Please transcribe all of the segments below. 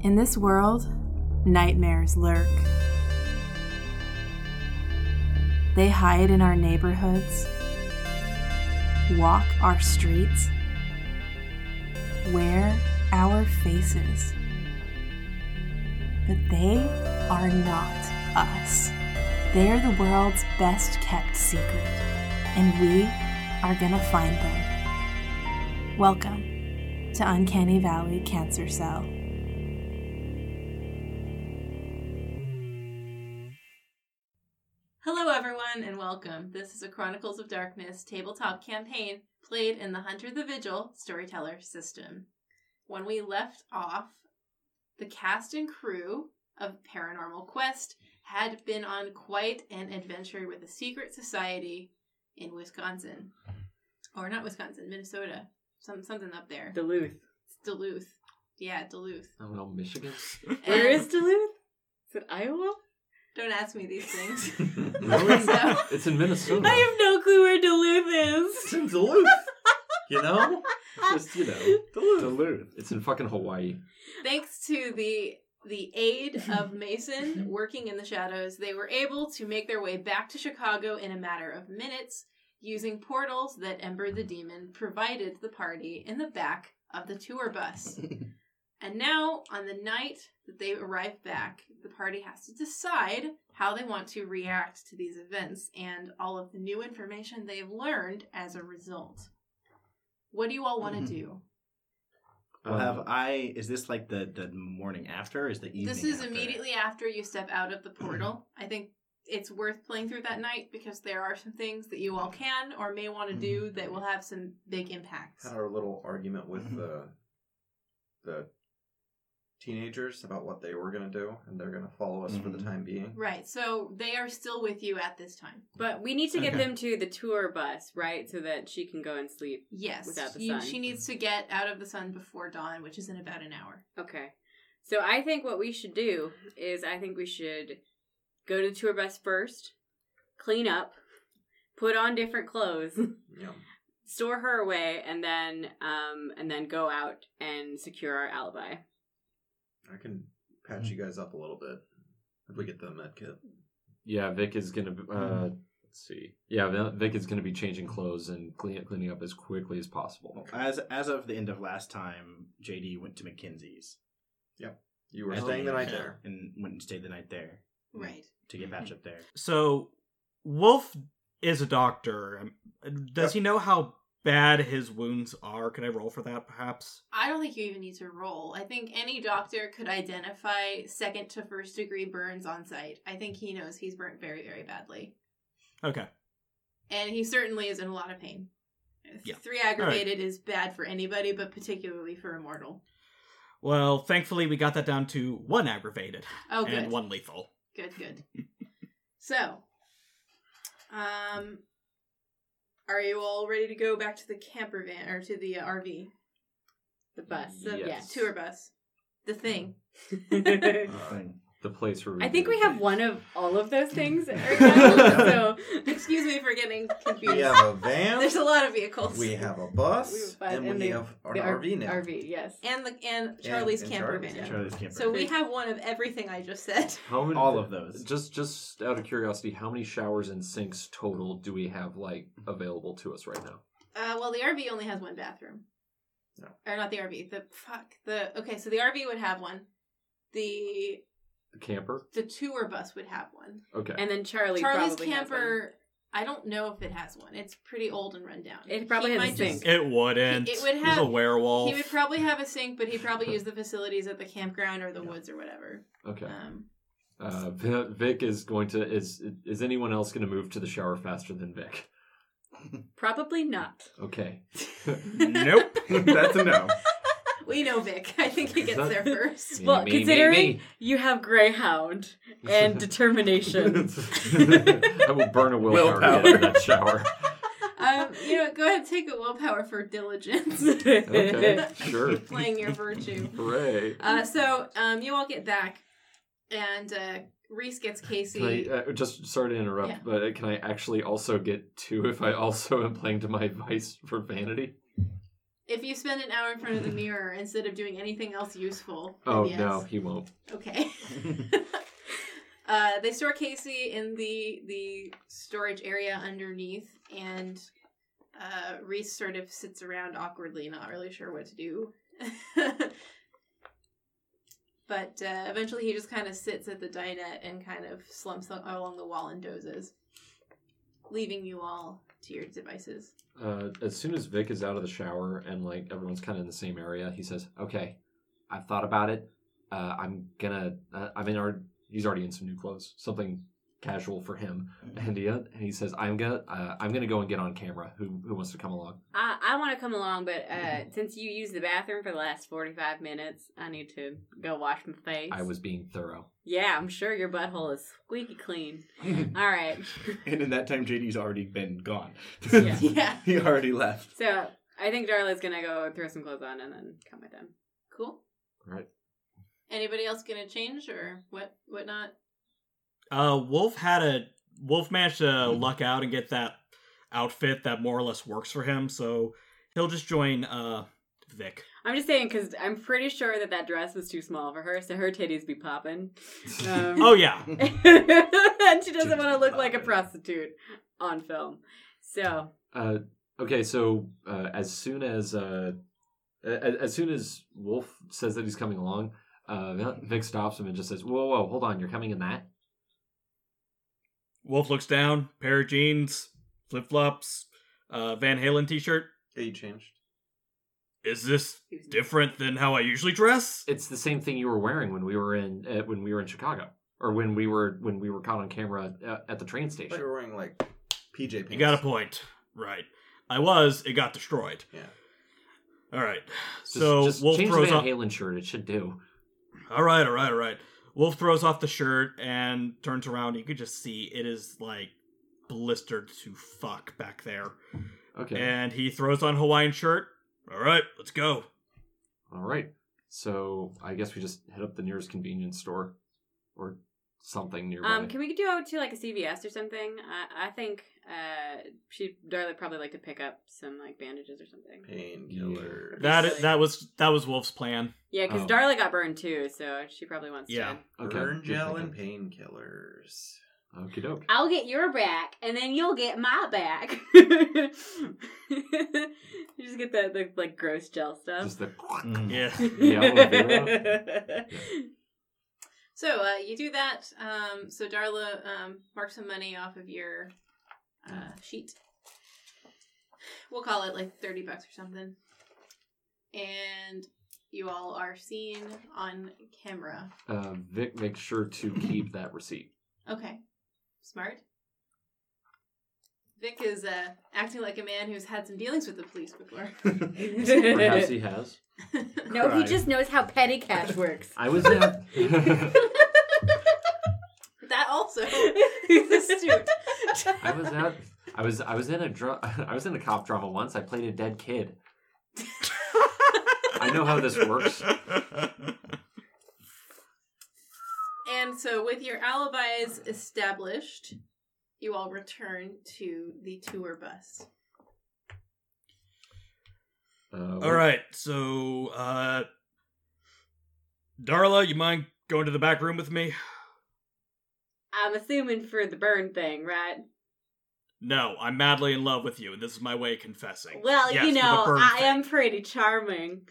In this world, nightmares lurk. They hide in our neighborhoods, walk our streets, wear our faces. But they are not us. They are the world's best kept secret, and we are gonna find them. Welcome to Uncanny Valley Cancer Cell. Hello everyone and welcome. This is a Chronicles of Darkness tabletop campaign played in the Hunter the Vigil storyteller system. When we left off, the cast and crew of Paranormal Quest had been on quite an adventure with a secret society in Wisconsin. Or not Wisconsin, Minnesota. Something up there. Duluth. It's Duluth. Yeah, Duluth. I don't know, Michigan? Where is Duluth? Is it Iowa? Don't ask me these things. Really? So, It's in Minnesota. I have no clue where Duluth It's is. in Duluth. You know? It's just, Duluth. Duluth. It's in fucking Hawaii. thanks to the aid of Mason working in the shadows, they were able to make their way back to Chicago in a matter of minutes using portals that Ember the Demon provided the party in the back of the tour bus. And now, on the night that they arrive back, the party has to decide how they want to react to these events and all of the new information they've learned as a result. What do you all want to do? Well, is this like the morning after, or is the evening This is after? immediately after you step out of the portal. I think it's worth playing through that night because there are some things that you all can or may want to do that will have some big impacts. Had our little argument with the teenagers about what they were going to do, and they're going to follow us for the time being. Right, so they are still with you at this time. But we need to get Okay. them to the tour bus, right? So that she can go and sleep. Yes, Without the sun. she needs to get out of the sun before dawn, which is in about an hour. Okay. So I think what we should do is we should go to the tour bus first, clean up, put on different clothes, Yeah. store her away, and then go out and secure our alibi. I can patch you guys up a little bit if we get the med kit. Yeah, Vic is going to... let's see. Yeah, Vic is going to be changing clothes and cleaning up as quickly as possible. As of the end of last time, JD went to McKinsey's. Yep. You were And staying the night yeah, there. and went and stayed the night there. Right. To get patched up there. So, Wolf is a doctor. Does he know how bad his wounds are? Can I roll for that, perhaps? I don't think you even need to roll. I think any doctor could identify second to first degree burns on site. I think he knows he's burnt very, very badly. Okay. And he certainly is in a lot of pain. Yeah. 3 aggravated is bad for anybody, but particularly for a mortal. Well, thankfully, we got that down to 1 aggravated. Oh, good. And 1 lethal. Good. So, are you all ready to go back to the camper van, or to the RV? The bus. Yes. Tour bus. The thing. The place where I think we have one of all of those things right now. So Excuse me for getting confused. We have a van. There's a lot of vehicles. We have a bus. We have a bus, and and we the- have an the RV now. RV, yes. And Charlie's and camper Charlie's, van. yeah. Charlie's camper. So we have one of everything I just said. How many, all of those. Just out of curiosity, how many showers and sinks total do we have, available to us right now? Well, the RV only has 1 bathroom. No. Or not the RV. Okay, so the RV would have one. The camper? tour bus would have one. Okay. And then Charlie's Charlie's probably has one. camper, I don't know if it has one. It's pretty old and run down. It probably He has a might just- sink. It wouldn't. It would He's have- a werewolf. He would probably have a sink, but he'd probably use the facilities at the campground or the woods or whatever. Okay. Vic is going to... Is anyone else going to move to the shower faster than Vic? Probably not. Okay. Nope. That's a no. We know Vic. I think he gets there first. Well, Me. considering you have Greyhound and determination. I will burn a willpower to get in that shower. Go ahead and take a willpower for diligence. Okay, sure. Playing your virtue. Hooray. So you all get back, and Reese gets Casey. Can I, just sorry to interrupt, Yeah. but can I actually also get 2 if I also am playing to my vice for vanity? If you spend an hour in front of the mirror instead of doing anything else useful, Oh, then yes. no, he won't. Okay. They store Casey in the storage area underneath, and Reese sort of sits around awkwardly, not really sure what to do. But eventually he just kind of sits at the dinette and kind of slumps along the wall and dozes, leaving you all to your devices. As soon as Vic is out of the shower and like everyone's kind of in the same area, he says, "Okay, I've thought about it. He's already in some new clothes, something casual for him." And he says, "I'm gonna go and get on camera. Who wants to come along?" I want to come along, but since you used the bathroom for the last 45 minutes, I need to go wash my face. I was being thorough. Yeah, I'm sure your butthole is squeaky clean. All right. And in that time, JD's already been gone. Yeah. Yeah. He already left. So I think Darla's gonna go throw some clothes on and then come with them. Cool. All right. Anybody else gonna change or whatnot? Wolf managed to luck out and get that outfit that more or less works for him, so he'll just join Vic. I'm just saying because I'm pretty sure that dress was too small for her, so her titties be popping. Oh yeah. And she doesn't want to look like a prostitute on film. So Okay, so as soon as Wolf says that he's coming along, Vic stops him and just says, "Whoa, hold on! You're coming in that?" Wolf looks down, pair of jeans, flip-flops, Van Halen t-shirt. Yeah, you changed. Is this different than how I usually dress? It's the same thing you were wearing when we were in Chicago, or when we were caught on camera at the train But station. you were wearing like PJ pants. You got a point. Right. It got destroyed. Yeah. All right. Just Wolf change the throws Van off. Halen shirt. It should do. All right. Wolf throws off the shirt and turns around. You could just see it is like blistered to fuck back there. Okay. And he throws on Hawaiian shirt. All right, let's go. All right. So I guess we just hit up the nearest convenience store or something nearby. can we go to like a CVS or something? I think Darla probably like to pick up some like bandages or something. Painkillers. That was Wolf's plan. Yeah, because Darla got burned too, so she probably wants Yeah. to. Okay. Burn good gel thinking. and painkillers. Okie doke. I'll get your back, and then you'll get my back. You just get the like gross gel stuff. Just the Yeah. Yeah. So you do that. So Darla marks some money off of your sheet. We'll call it like $30 or something. And you all are seen on camera. Vic makes sure to keep that receipt. Okay. Smart. Vic is acting like a man who's had some dealings with the police before. Perhaps he has. No, he Right. just knows how petty cash works. I was at That also is astute. I was in a cop drama once. I played a dead kid. I know how this works. And so with your alibis established, you all return to the tour bus. All right, so Darla, you mind going to the back room with me? I'm assuming for the burn thing, right? No, I'm madly in love with you, and this is my way of confessing. Well, Yes, you for the know, burn I thing. am pretty charming.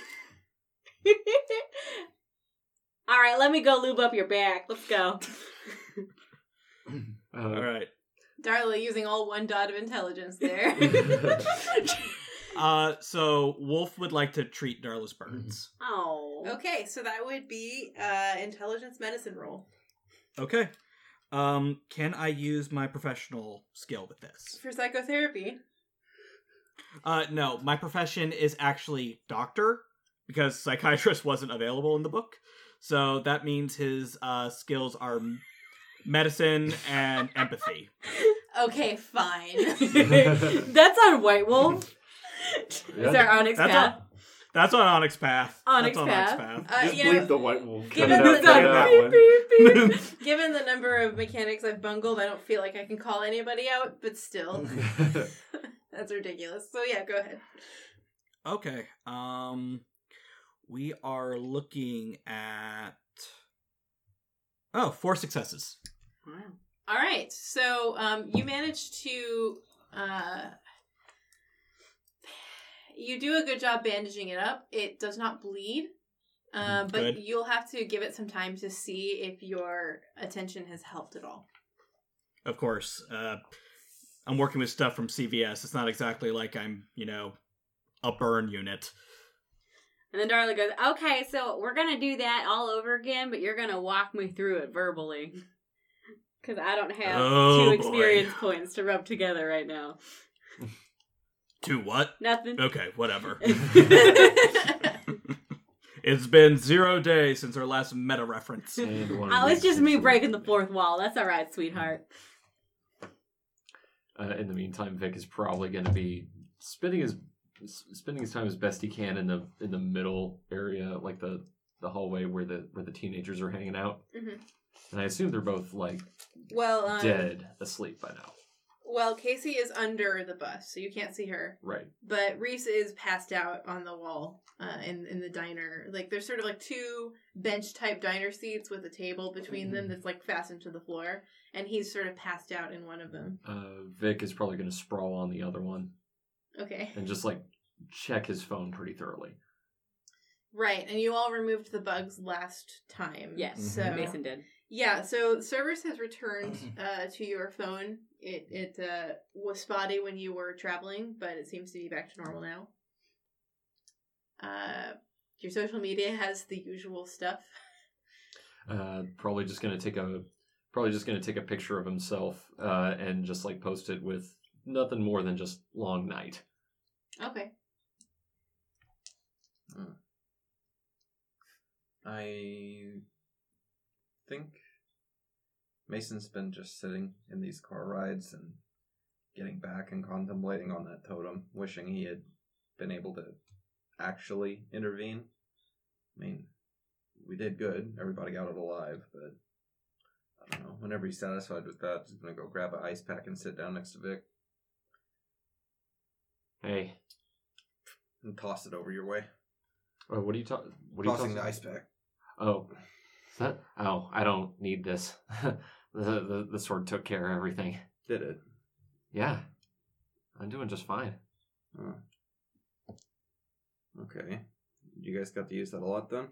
All right, let me go lube up your back. Let's go. All right. Darla using all one dot of intelligence there. So Wolf would like to treat Darla's burns. Oh. Okay, so that would be intelligence medicine roll. Okay. Can I use my professional skill with this? For psychotherapy. No, my profession is actually doctor because psychiatrist wasn't available in the book. So that means his skills are medicine and empathy. Okay, fine. That's on White Wolf. Yeah. Is our Onyx That's Path? That's on Onyx Path. Onyx That's on Path. Onyx Path. Just you bleep know, the white wolf. given Cut it the, out, cut it out. Beep, beep, beep. given the number of mechanics I've bungled, I don't feel like I can call anybody out, but still. That's ridiculous. So yeah, go ahead. Okay. We are looking at 4 successes. Wow. All right, so you managed to you do a good job bandaging it up. It does not bleed, but Good. you'll have to give it some time to see if your attention has helped at all. Of course. I'm working with stuff from CVS. It's not exactly like I'm, a burn unit. And then Darla goes, okay, so we're going to do that all over again, but you're going to walk me through it verbally. Because I don't have 2 experience points to rub together right now. 2 what? Nothing. Okay, whatever. It's been 0 days since our last meta reference. Oh, it's just me breaking the 4th wall. That's all right, sweetheart. In the meantime, Vic is probably going to be spending his time as best he can in the middle area, like the hallway where the teenagers are hanging out. Mm-hmm. And I assume they're both dead, asleep by now. Well, Casey is under the bus, so you can't see her. Right. But Reese is passed out on the wall in the diner. Like, there's sort of like 2 bench-type diner seats with a table between them that's like fastened to the floor. And he's sort of passed out in one of them. Vic is probably going to sprawl on the other one. Okay. And just check his phone pretty thoroughly. Right, and you all removed the bugs last time. Yes, so Mason did. Yeah, so service has returned to your phone. It was spotty when you were traveling, but it seems to be back to normal now. Your social media has the usual stuff. Probably just gonna take a picture of himself and just post it with nothing more than just long night. Okay. I think Mason's been just sitting in these car rides and getting back and contemplating on that totem, wishing he had been able to actually intervene. I mean, we did good. Everybody got out alive, but I don't know. Whenever he's satisfied with that, he's going to go grab an ice pack and sit down next to Vic Hey. and toss it over your way. Oh, what are you talking? Tossing the ice pack. Oh. I don't need this. The sword took care of everything. Did it? Yeah. I'm doing just fine. Oh. Okay. You guys got to use that a lot then?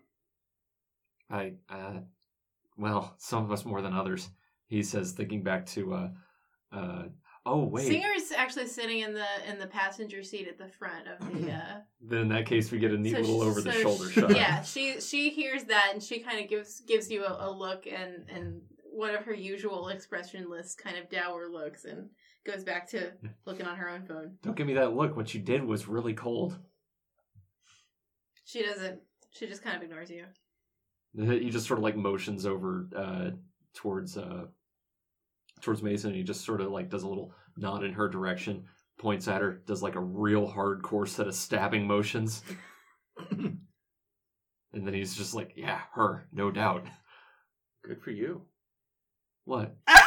Well, some of us more than others. He says, thinking back to, oh, wait. Singer's actually sitting in the passenger seat at the front of the, Then in that case, we get a neat little over-the-shoulder she, shot. Yeah, she hears that, and she kind of gives you a look, and one of her usual expressionless kind of dour looks, and goes back to looking on her own phone. Don't give me that look. What you did was really cold. She doesn't. She just kind of ignores you. He just sort of motions over towards Mason, and he just sort of does a little nod in her direction, points at her, does a real hardcore set of stabbing motions. And then he's just yeah, her, no doubt. Good for you. What? I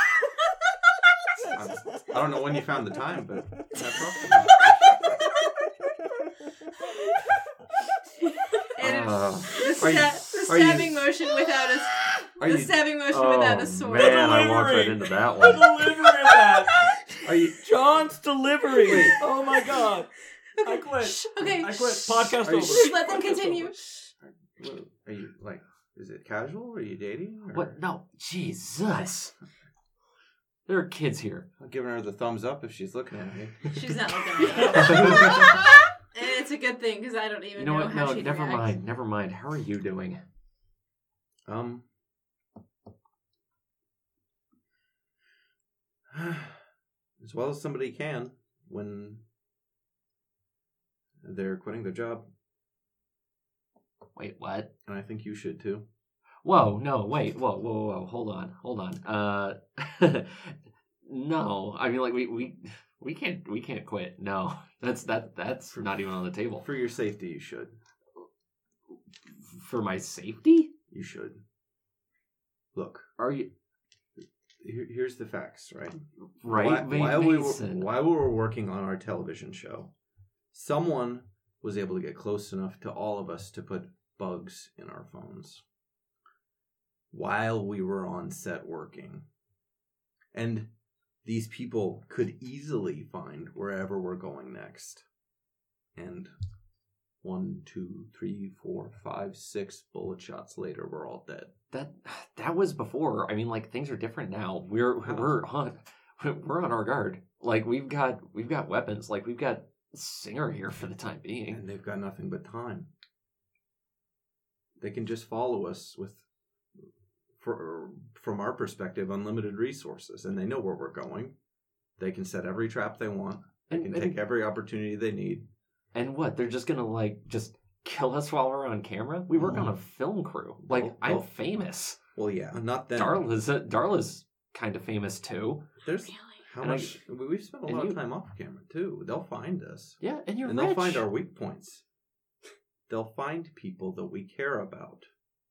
don't know when you found the time, but that's awesome. The stabbing motion without a stabbing motion without a sword. Man, I walked right into that one. The delivery of that. Are you? John's delivery. Oh my god. I quit. Okay. I quit. Podcast Are you- over. Just let them continue. Are you is it casual? Are you dating? Or? What? No, Jesus. There are kids here. I'm giving her the thumbs up if she's looking at me. She's not looking at you. And it's a good thing, because I don't even know what? how No, she'd never react. mind. Never mind. How are you doing? As well as somebody can when they're quitting their job. Wait, what? And I think you should too. Whoa, no, wait, whoa, hold on. No, I mean, we can't quit. No, that's not even on the table. For your safety, you should. For my safety? You should. Look, Are you here's the facts, right? right? While we Mason? were working on our television show, someone was able to get close enough to all of us to put bugs in our phones while we were on set working. And these people could easily find wherever we're going next. And 1, 2, 3, 4, 5, 6 bullet shots later, we're all dead. That was before. I mean, like, things are different now. We're on our guard. Like, we've got weapons. Like, we've got Singer here for the time being. And they've got nothing but time. They can just follow us with, from our perspective, unlimited resources. And they know where we're going. They can set every trap they want. They can take every opportunity they need. And what? They're just gonna, like, just kill us while we're on camera? We work on a film crew. Like, I'm famous. Well, yeah, not them. Darla's kind of famous, too. There's how much... We've spent a lot of time off camera, too. They'll find us. Yeah, and you're and rich. They'll find our weak points. They'll find people that we care about.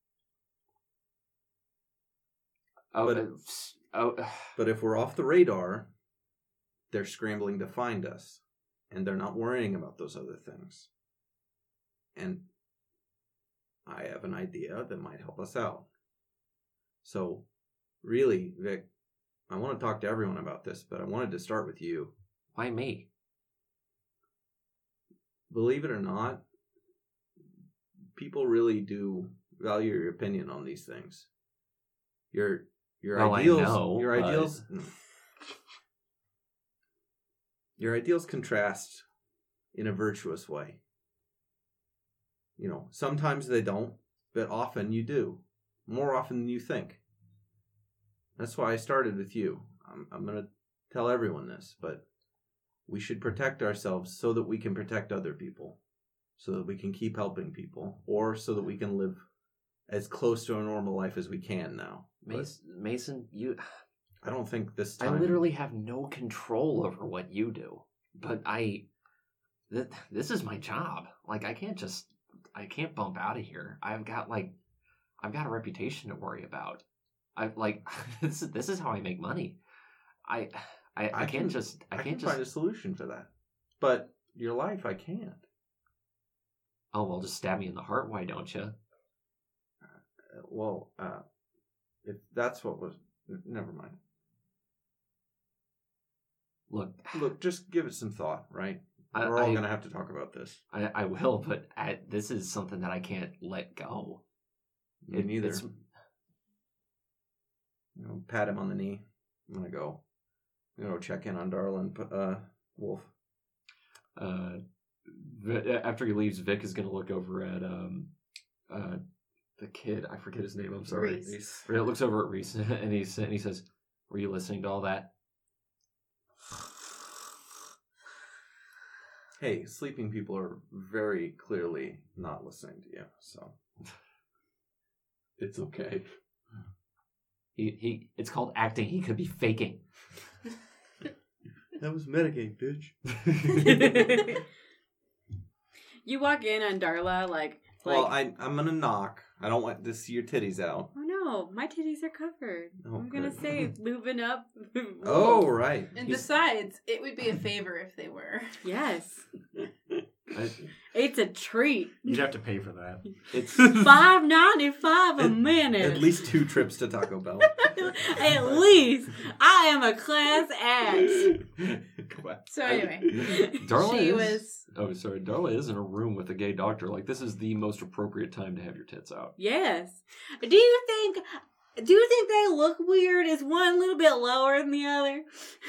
But if we're off the radar, they're scrambling to find us. And they're not worrying about those other things. And I have an idea that might help us out. So, really, Vic, I want to talk to everyone about this, but I wanted to start with you. Why me? Believe it or not, people really do value your opinion on these things. Your ideals, I know, your ideals, your ideals contrast in a virtuous way. You know, sometimes they don't, but often you do. More often than you think. That's why I started with you. I'm going to tell everyone this, but we should protect ourselves so that we can protect other people. So that we can keep helping people. Or so that we can live as close to a normal life as we can now. Mason, I don't think this time... I literally have no control over what you do. But this is my job. Like, I can't bump out of here. I've got a reputation to worry about. This is how I make money. I can't find a solution for that. But your life, I can't. Oh, well, just stab me in the heart. Why don't you? If that's what was... Never mind. Look, just give it some thought, right? We're all going to have to talk about this. I will, but this is something that I can't let go. Me neither. Pat him on the knee. I'm going to go check in on Darla and Wolf. After he leaves, Vic is going to look over at the kid. I forget his name. I'm sorry. Reese. It looks over at Reese and he says, "Were you listening to all that?" Hey, sleeping people are very clearly not listening to you, so it's okay. It's called acting. He could be faking. That was metagame, bitch. You walk in on Darla like well, I'm gonna knock. I don't want to see your titties out. Oh no, my titties are covered. Oh, I'm gonna say lubing up. Oh right. And besides, it would be a favor if they were. Yes. It's a treat. You'd have to pay for that. It's $5.95 a minute. At least 2 trips to Taco Bell. At least I am a class act. So anyway, Darla is in a room with a gay doctor. Like, this is the most appropriate time to have your tits out. Yes. Do you think they look weird? Is one a little bit lower than the other?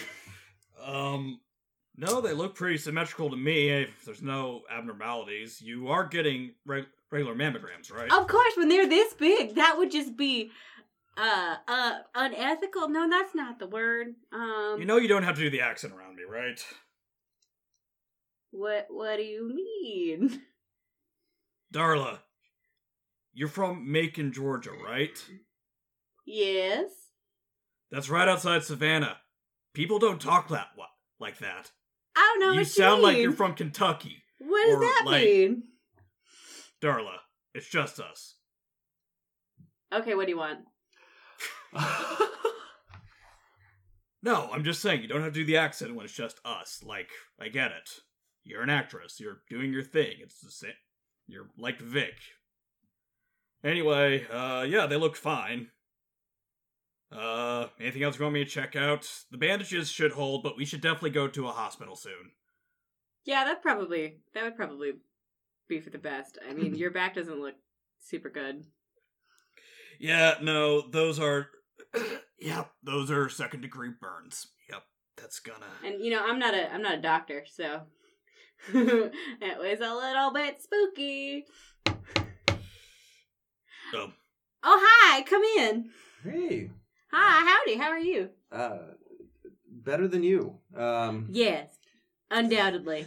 No, they look pretty symmetrical to me. If there's no abnormalities, you are getting regular mammograms, right? Of course, when they're this big, that would just be unethical. No, that's not the word. You know you don't have to do the accent around me, right? What do you mean? Darla, you're from Macon, Georgia, right? Yes. That's right outside Savannah. People don't talk like that. I don't know You what sound you like mean. you're from Kentucky. What does that mean? Darla, it's just us. Okay, what do you want? No, I'm just saying, you don't have to do the accent when it's just us. Like, I get it. You're an actress. You're doing your thing. It's the same. You're like Vic. Anyway, yeah, they look fine. Anything else you want me to check out? The bandages should hold, but we should definitely go to a hospital soon. Yeah, that would probably be for the best. I mean, your back doesn't look super good. Yeah, no, those are... those are second-degree burns. Yep, that's gonna... And, I'm not a doctor, so... it was a little bit spooky. Oh, hi, come in. Hey. Hi, howdy, how are you? Better than you. Yes, undoubtedly.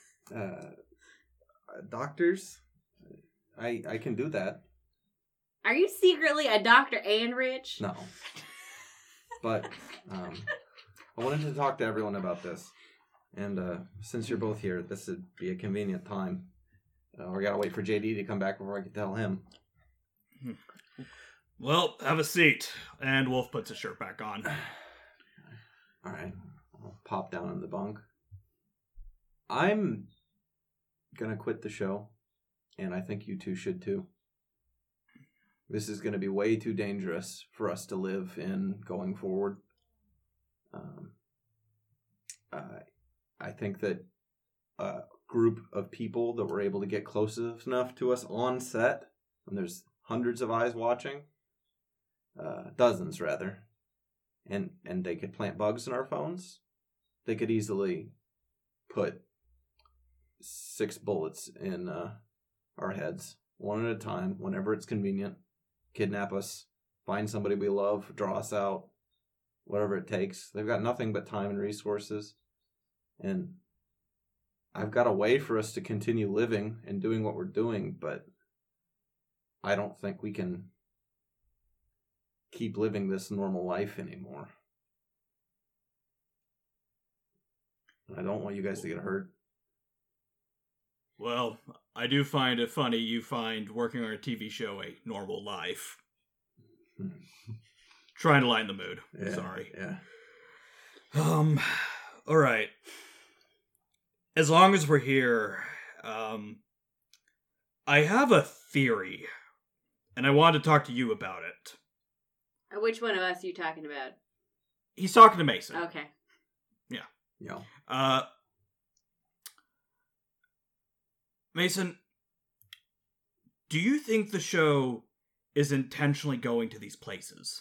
Doctors, I can do that. Are you secretly a doctor and rich? No. But I wanted to talk to everyone about this. And since you're both here, this would be a convenient time. We gotta wait for JD to come back before I can tell him. well, have a seat. And Wolf puts his shirt back on. All right. I'll pop down in the bunk. I'm gonna quit the show, and I think you two should too. This is gonna be way too dangerous for us to live in going forward. I think that a group of people that were able to get close enough to us on set, and there's hundreds of eyes watching, dozens rather, and they could plant bugs in our phones, they could easily put 6 bullets in our heads, one at a time, whenever it's convenient, kidnap us, find somebody we love, draw us out, whatever it takes. They've got nothing but time and resources. And I've got a way for us to continue living and doing what we're doing, but I don't think we can keep living this normal life anymore. I don't want you guys to get hurt. Well, I do find it funny you find working on a TV show a normal life. Trying to lighten the mood. Yeah, Sorry. Yeah. Alright. As long as we're here, I have a theory, and I want to talk to you about it. Which one of us are you talking about? He's talking to Mason. Okay. Yeah. Mason, do you think the show is intentionally going to these places?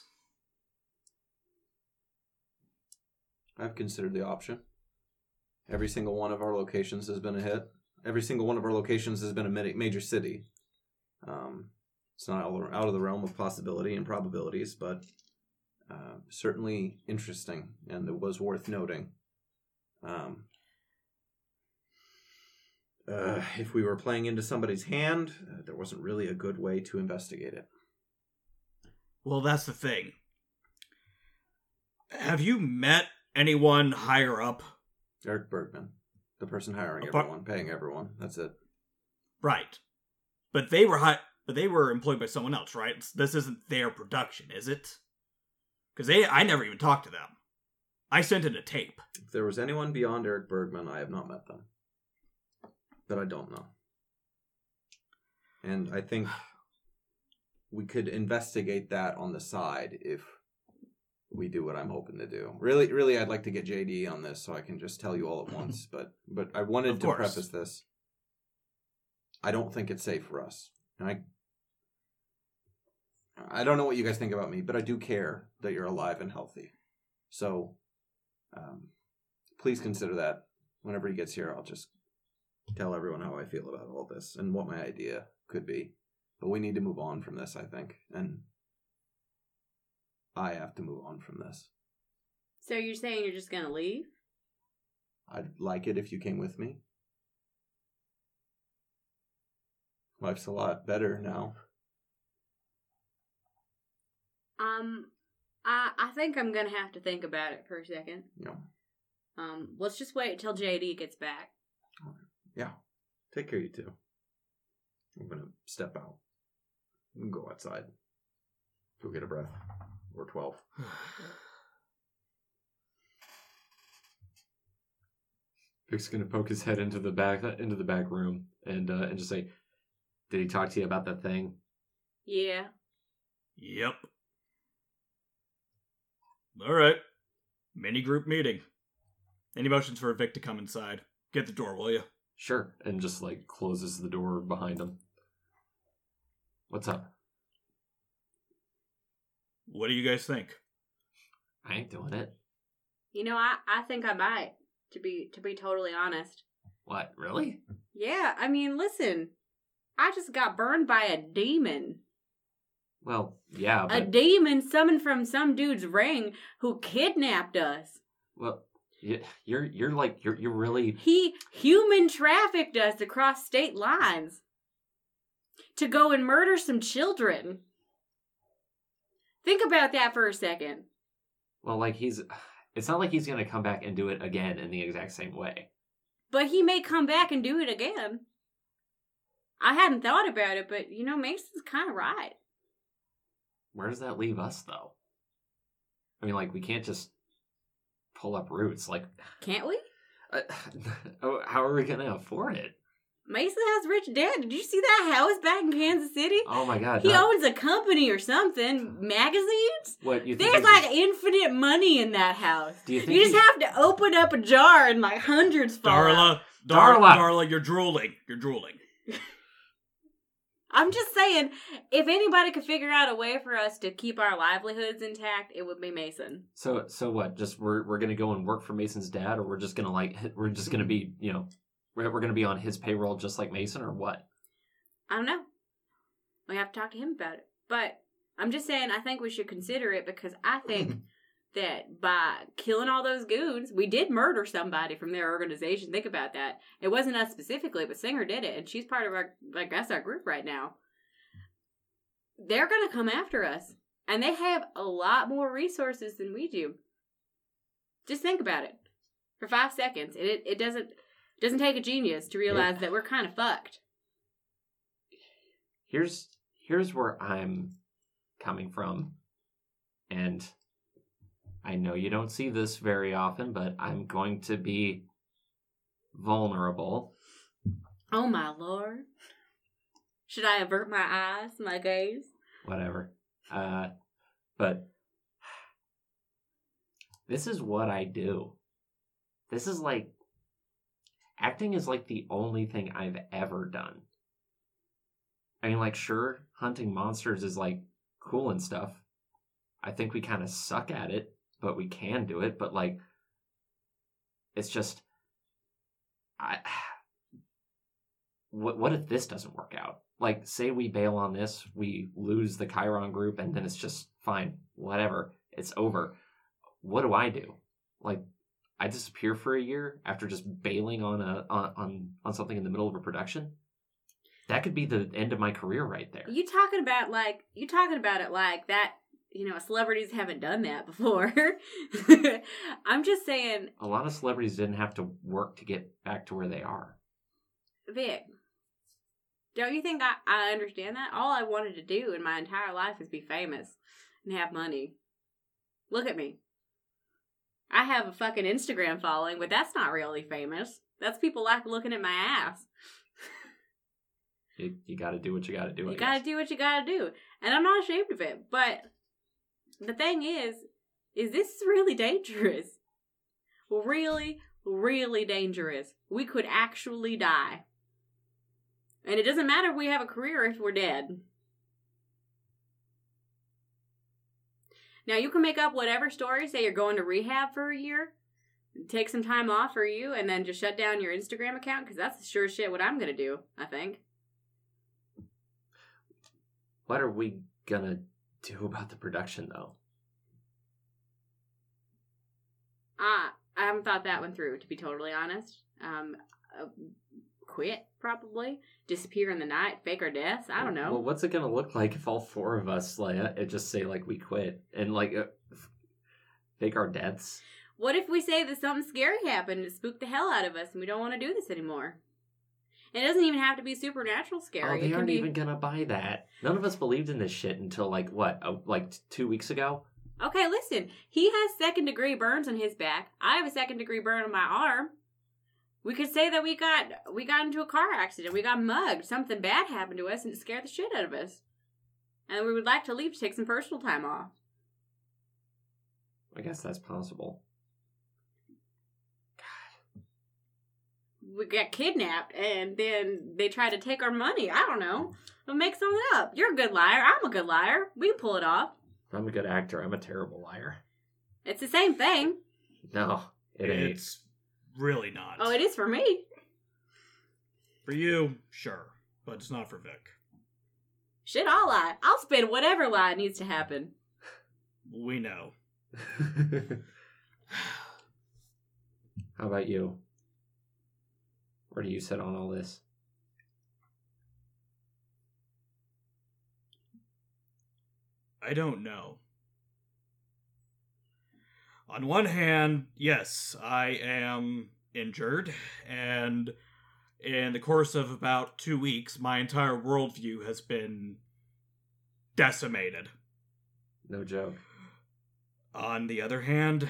I've considered the option. Every single one of our locations has been a hit. Every single one of our locations has been a major city. It's not out of the realm of possibility and probabilities, but certainly interesting, and it was worth noting. If we were playing into somebody's hand, there wasn't really a good way to investigate it. Well, that's the thing. Have you met anyone higher up? Eric Bergman, the person hiring everyone, paying everyone. That's it. Right. But they were employed by someone else, right? This isn't their production, is it? Because I never even talked to them. I sent in a tape. If there was anyone beyond Eric Bergman, I have not met them. But I don't know. And I think we could investigate that on the side if we do what I'm hoping to do. Really, I'd like to get JD on this so I can just tell you all at once. But I wanted to preface this. I don't think it's safe for us. And I don't know what you guys think about me, but I do care that you're alive and healthy. So please consider that. Whenever he gets here, I'll just tell everyone how I feel about all this and what my idea could be. But we need to move on from this, I think. And I have to move on from this. So you're saying you're just going to leave? I'd like it if you came with me. Life's a lot better now. I think I'm going to have to think about it for a second. Yeah. Let's just wait till JD gets back. Yeah. Take care, you two. I'm going to step out. We can go outside. Go get a breath. Or 12. Vic's gonna poke his head into the back room and just say, "Did he talk to you about that thing?" Yeah. Yep. All right. Mini group meeting. Any motions for Vic to come inside? Get the door, will you? Sure, and just like closes the door behind him. What's up? What do you guys think? I ain't doing it. You know, I think I might, to be totally honest. What, really? Yeah, I mean, listen. I just got burned by a demon. Well, yeah, but... A demon summoned from some dude's ring who kidnapped us. Well, you're really... He human trafficked us across state lines to go and murder some children. Think about that for a second. Well, like, it's not like he's gonna come back and do it again in the exact same way. But he may come back and do it again. I hadn't thought about it, but, you know, Mason's kind of right. Where does that leave us, though? I mean, like, we can't just pull up roots. Like, Can't we? how are we gonna afford it? Mason has rich dad. Did you see that house back in Kansas City? Oh my god! He owns a company or something. Magazines? What you think? There's like infinite money in that house. Do you think You just have to open up a jar and like hundreds fall out. Darla, you're drooling. You're drooling. I'm just saying, if anybody could figure out a way for us to keep our livelihoods intact, it would be Mason. So what? Just we're gonna go and work for Mason's dad, or we're just gonna be, you know, we're gonna be on his payroll just like Mason, or what? I don't know. We have to talk to him about it. But I'm just saying, I think we should consider it because I think that by killing all those goons, we did murder somebody from their organization. Think about that. It wasn't us specifically, but Singer did it, and she's part of our, like, that's our group right now. They're going to come after us, and they have a lot more resources than we do. Just think about it for 5 seconds. It doesn't take a genius to realize that we're kind of fucked. Here's where I'm coming from, and I know you don't see this very often, but I'm going to be vulnerable. Oh my lord. Should I avert my eyes, my gaze? Whatever. But this is what I do. This is like, acting is like the only thing I've ever done. I mean, like, sure, hunting monsters is like cool and stuff. I think we kind of suck at it, but we can do it. But like, it's just, what if this doesn't work out? Like, say we bail on this, we lose the Chiron group, and then it's just fine, whatever, it's over. What do I do? Like, I disappear for a year after just bailing on something in the middle of a production? That could be the end of my career right there. You talking about it like that, you know, celebrities haven't done that before. I'm just saying. A lot of celebrities didn't have to work to get back to where they are. Vic, don't you think I understand that? All I wanted to do in my entire life is be famous and have money. Look at me. I have a fucking Instagram following, but that's not really famous. That's people like looking at my ass. You gotta do what you gotta do. You gotta do what you gotta do. And I'm not ashamed of it. But the thing is this is really dangerous. Really, really dangerous. We could actually die. And it doesn't matter if we have a career if we're dead. Now, you can make up whatever story, say you're going to rehab for a year, take some time off for you, and then just shut down your Instagram account, because that's sure as shit what I'm going to do, I think. What are we gonna do about the production, though? I haven't thought that one through, to be totally honest. Quit, probably. Disappear in the night, fake our deaths, I don't know. Well, what's it gonna look like if all four of us it just say, like, we quit, and, like, fake our deaths? What if we say that something scary happened and spooked the hell out of us, and we don't want to do this anymore? It doesn't even have to be supernatural scary. Oh, they aren't even gonna buy that. None of us believed in this shit until, like, what, 2 weeks ago? Okay, listen. He has second-degree burns on his back. I have a second-degree burn on my arm. We could say that we got into a car accident, we got mugged, something bad happened to us, and it scared the shit out of us. And we would like to leave to take some personal time off. I guess that's possible. We got kidnapped, and then they tried to take our money. I don't know. We'll make something up. You're a good liar. I'm a good liar. We can pull it off. I'm a good actor. I'm a terrible liar. It's the same thing. No, it ain't. It's really not. Oh, it is for me. For you, sure. But it's not for Vic. Shit, I'll lie. I'll spin whatever lie needs to happen. We know. How about you? Where do you sit on all this? I don't know. On one hand, yes, I am injured, and in the course of about 2 weeks, my entire worldview has been decimated. No joke. On the other hand,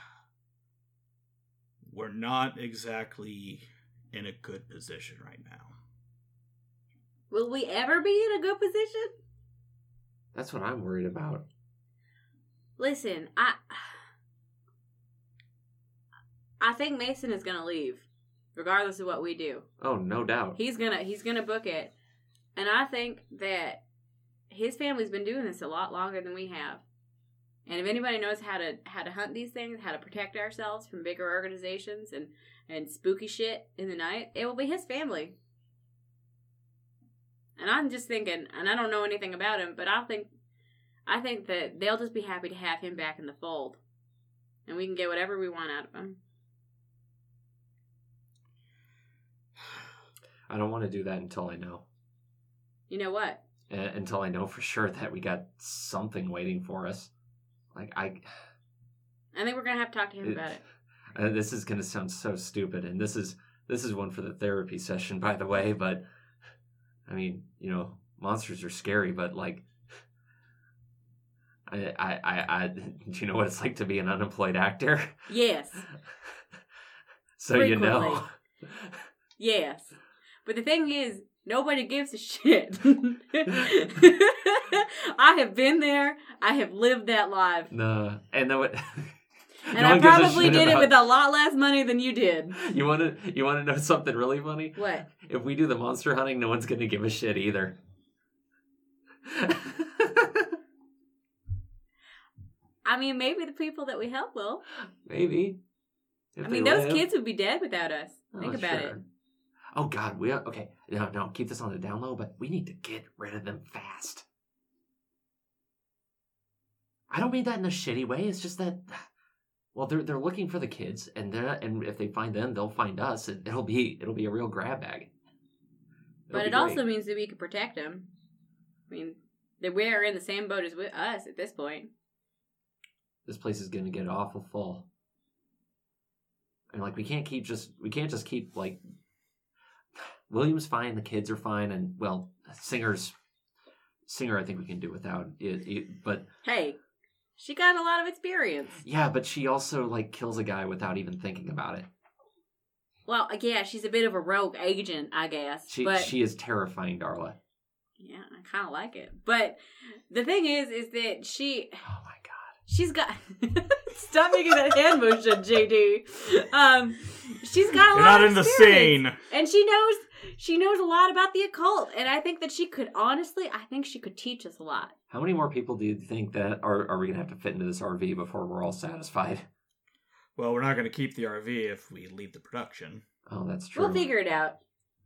we're not exactly in a good position right now. Will we ever be in a good position? That's what I'm worried about. Listen, I think Mason is gonna leave, regardless of what we do. Oh, no doubt. He's gonna book it, and I think that his family's been doing this a lot longer than we have. And if anybody knows how to hunt these things, how to protect ourselves from bigger organizations and spooky shit in the night, it will be his family. And I'm just thinking, and I don't know anything about him, but I think that they'll just be happy to have him back in the fold, and we can get whatever we want out of him. I don't want to do that until I know. You know what? Until I know for sure that we got something waiting for us. Like, I think we're gonna have to talk to him about it. This is gonna sound so stupid, and this is one for the therapy session, by the way. But I mean, you know, monsters are scary, but like, I do you know what it's like to be an unemployed actor? Yes. So Frequently. You know. Yes. But the thing is, nobody gives a shit. I have been there. I have lived that life. No, and no, and no I probably did it with a lot less money than you did. You want to know something really funny? What? If we do the monster hunting, no one's going to give a shit either. I mean, maybe the people that we help will. Maybe. I mean, those kids would be dead without us. Think about sure. it. Oh, God. Okay. No, keep this on the down low, but we need to get rid of them fast. I don't mean that in a shitty way. It's just that, well, they're looking for the kids, and if they find them, they'll find us. It'll be a real grab bag. But it also means that we can protect them. I mean, that we are in the same boat as us at this point. This place is gonna get awful full. And like we can't just keep like William's fine, the kids are fine, and well, Singer I think we can do without it, but hey, she got a lot of experience. Yeah, but she also like kills a guy without even thinking about it. Well, yeah, she's a bit of a rogue agent, I guess. She is terrifying, Darla. Yeah, I kind of like it. But the thing is that she... Oh, my God. She's got... Stop making that hand motion, JD. She's got a lot of experience. You're not in the scene. And she knows a lot about the occult. And I think that she could, honestly, teach us a lot. How many more people do you think that are we going to have to fit into this RV before we're all satisfied? Well, we're not going to keep the RV if we leave the production. Oh, that's true. We'll figure it out.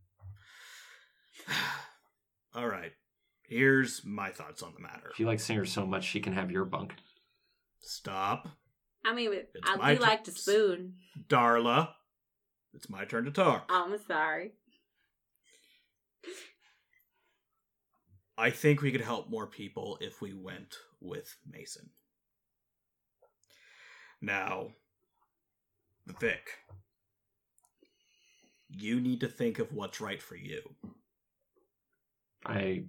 All right. Here's my thoughts on the matter. If you like Singer so much, she can have your bunk. Stop. I mean, I do like to spoon. Darla, it's my turn to talk. I'm sorry. I think we could help more people if we went with Mason. Now, Vic, you need to think of what's right for you. I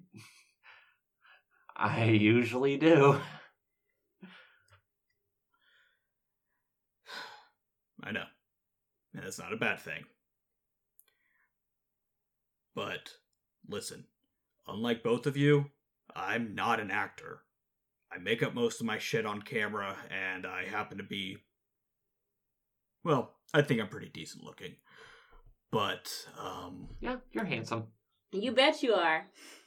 usually do. I know. And that's not a bad thing. But listen, unlike both of you, I'm not an actor. I make up most of my shit on camera, and I happen to be... Well, I think I'm pretty decent looking. But, Yeah, you're handsome. You bet you are.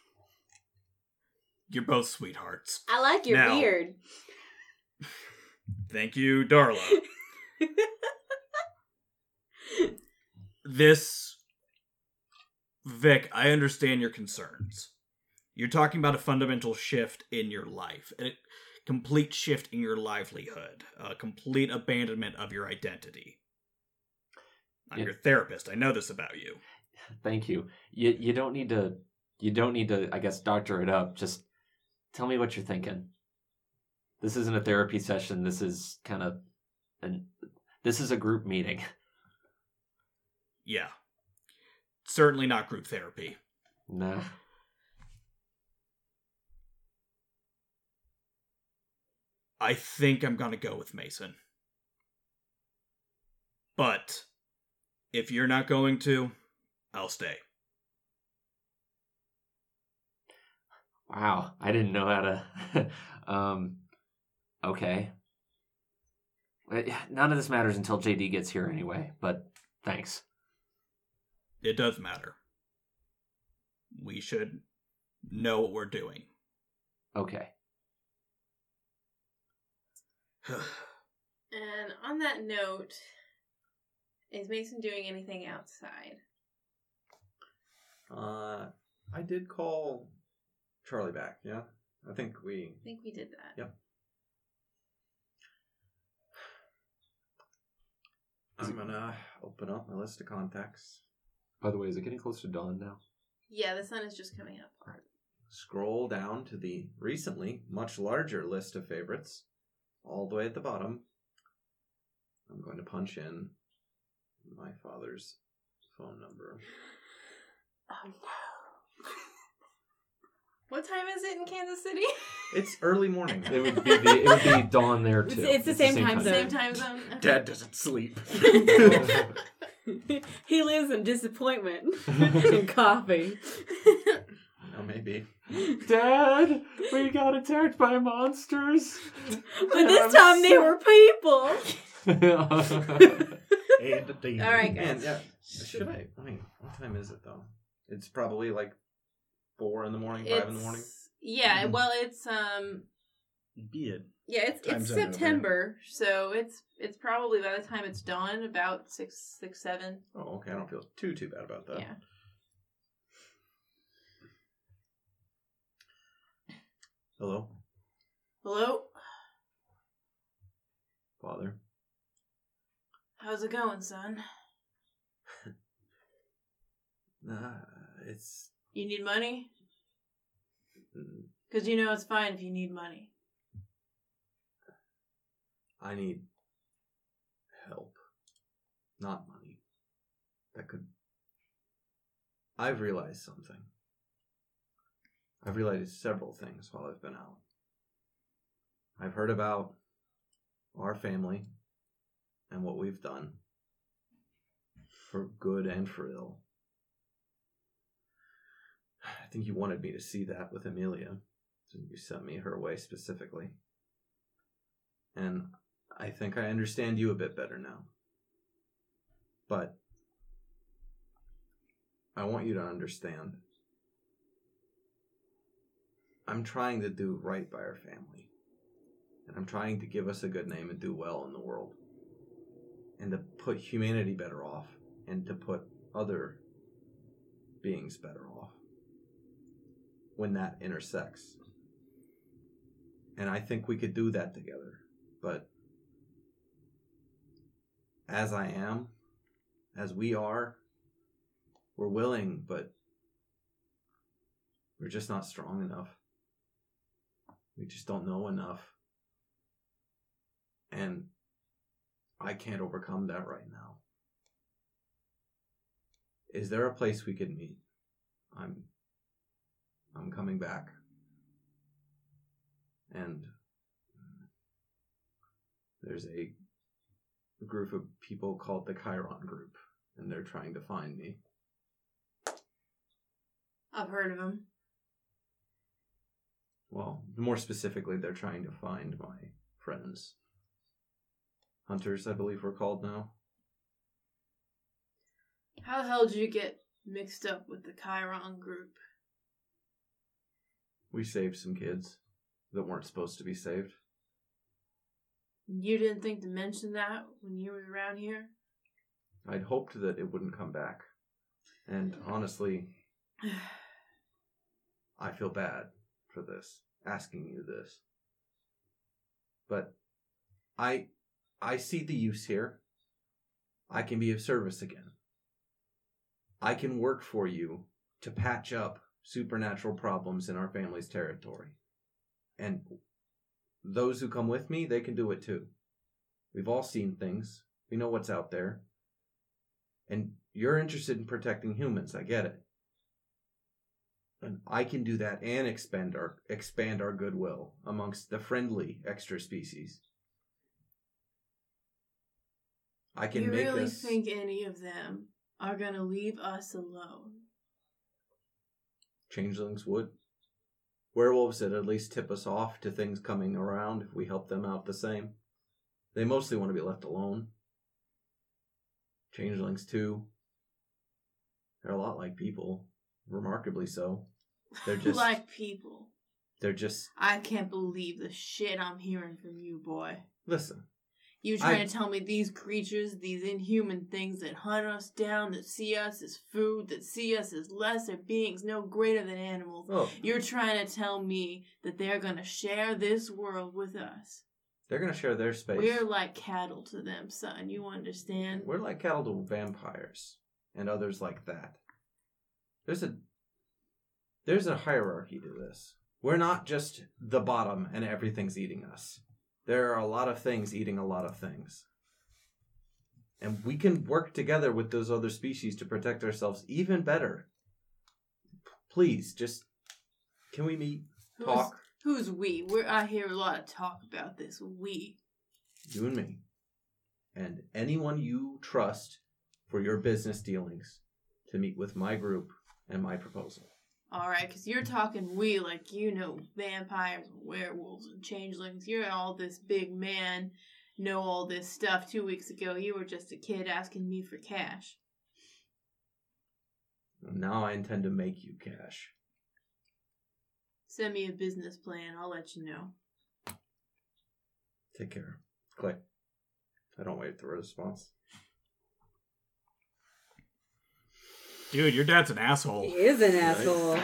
You're both sweethearts. I like your Now- beard. Thank you, Darla. Vic, I understand your concerns. You're talking about a fundamental shift in your life, a complete shift in your livelihood, a complete abandonment of your identity. I'm Yeah. your therapist. I know this about you. Thank you. You don't need to. You don't need to. I guess doctor it up. Just tell me what you're thinking. This isn't a therapy session. This is kind of this is a group meeting. Yeah. Certainly not group therapy. No. I think I'm gonna go with Mason. But if you're not going to, I'll stay. Wow, I didn't know how to. Okay. None of this matters until JD gets here anyway, but thanks. It does matter. We should know what we're doing. Okay. And on that note, is Mason doing anything outside? I did call Charlie back, yeah? I think we did that. Yep. I'm gonna open up my list of contacts. By the way, is it getting close to dawn now? Yeah, the sun is just coming up. Scroll down to the recently much larger list of favorites. All the way at the bottom. I'm going to punch in my father's phone number. Oh no. What time is it in Kansas City? It's early morning. It would be dawn there too. It's the same time zone. Same time zone. Okay. Dad doesn't sleep. He lives in disappointment and coffee. Oh, maybe. Dad, we got attacked by monsters. But this time they were people. And the demon. All right, Man, guys. yeah. Should I mean, what time is it though? It's probably like 4 in the morning, 5 in the morning. Yeah, well, it's Be it. yeah, Time it's zone over September, so it's probably by the time it's dawn about 6, 7. Oh, okay. I don't feel too bad about that. Yeah. Hello, Hello, Father. how's it going, son? It's You need money? Because you know it's fine if you need money. I need help, not money. I've realized something. I've realized several things while I've been out. I've heard about our family and what we've done, for good and for ill. I think you wanted me to see that with Amelia, so you sent me her way specifically. And I think I understand you a bit better now. But I want you to understand. I'm trying to do right by our family. And I'm trying to give us a good name and do well in the world. And to put humanity better off. And to put other beings better off. When that intersects. And I think we could do that together. But as I am, as we are, we're willing, but we're just not strong enough. We just don't know enough. And I can't overcome that right now. Is there a place we could meet? I'm coming back. And there's a group of people called the Chiron Group, and they're trying to find me. I've heard of them. Well, more specifically, they're trying to find my friends. Hunters, I believe we're called now. How the hell did you get mixed up with the Chiron group? We saved some kids that weren't supposed to be saved. You didn't think to mention that when you were around here? I'd hoped that it wouldn't come back. And honestly, I feel bad for this, asking you this. But I see the use here. I can be of service again. I can work for you to patch up supernatural problems in our family's territory. And those who come with me, they can do it too. We've all seen things. We know what's out there. And you're interested in protecting humans, I get it. And I can do that and expand our goodwill amongst the friendly extra species. I can make You really us... think any of them are gonna leave us alone? Changelings would. Werewolves would at least tip us off to things coming around if we help them out the same. They mostly want to be left alone. Changelings too. They're a lot like people. Remarkably so. They're just... Like people. They're just... I can't believe the shit I'm hearing from you, boy. Listen. You trying to tell me these creatures, these inhuman things that hunt us down, that see us as food, that see us as lesser beings, no greater than animals. Oh, You're trying to tell me that they're going to share this world with us. they're going to share their space. We're like cattle to them, son. You understand? We're like cattle to vampires and others like that. There's a hierarchy to this. We're not just the bottom and everything's eating us. There are a lot of things eating a lot of things. And we can work together with those other species to protect ourselves even better. Please, just... Can we meet? Talk? Who's we? I hear a lot of talk about this. We. You and me. And anyone you trust for your business dealings to meet with my group and my proposal. Alright, because you're talking we like you know vampires and werewolves and changelings. You're all this big man, know all this stuff. 2 weeks ago, you were just a kid asking me for cash. Now I intend to make you cash. Send me a business plan. I'll let you know. Take care. Click. I don't wait for a response. Dude, your dad's an asshole. He is an asshole.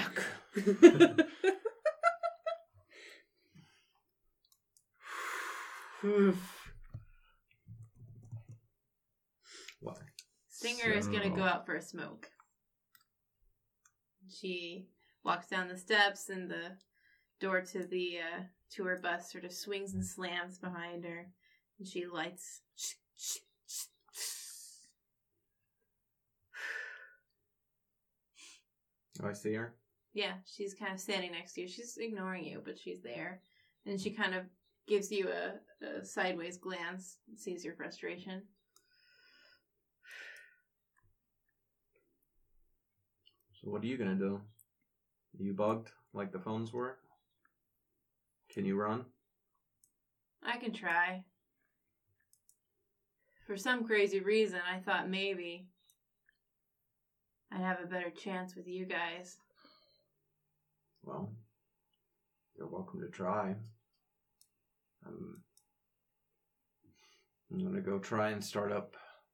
Why? Singer is going to go out for a smoke. She walks down the steps and the door to the tour bus sort of swings and slams behind her. And she lights. Oh, I see her. Yeah, she's kind of standing next to you. She's ignoring you, but she's there. And she kind of gives you a sideways glance and sees your frustration. So what are you going to do? Are you bugged like the phones were? Can you run? I can try. For some crazy reason, I thought maybe I'd have a better chance with you guys. Well, you're welcome to try. I'm going to go try and start up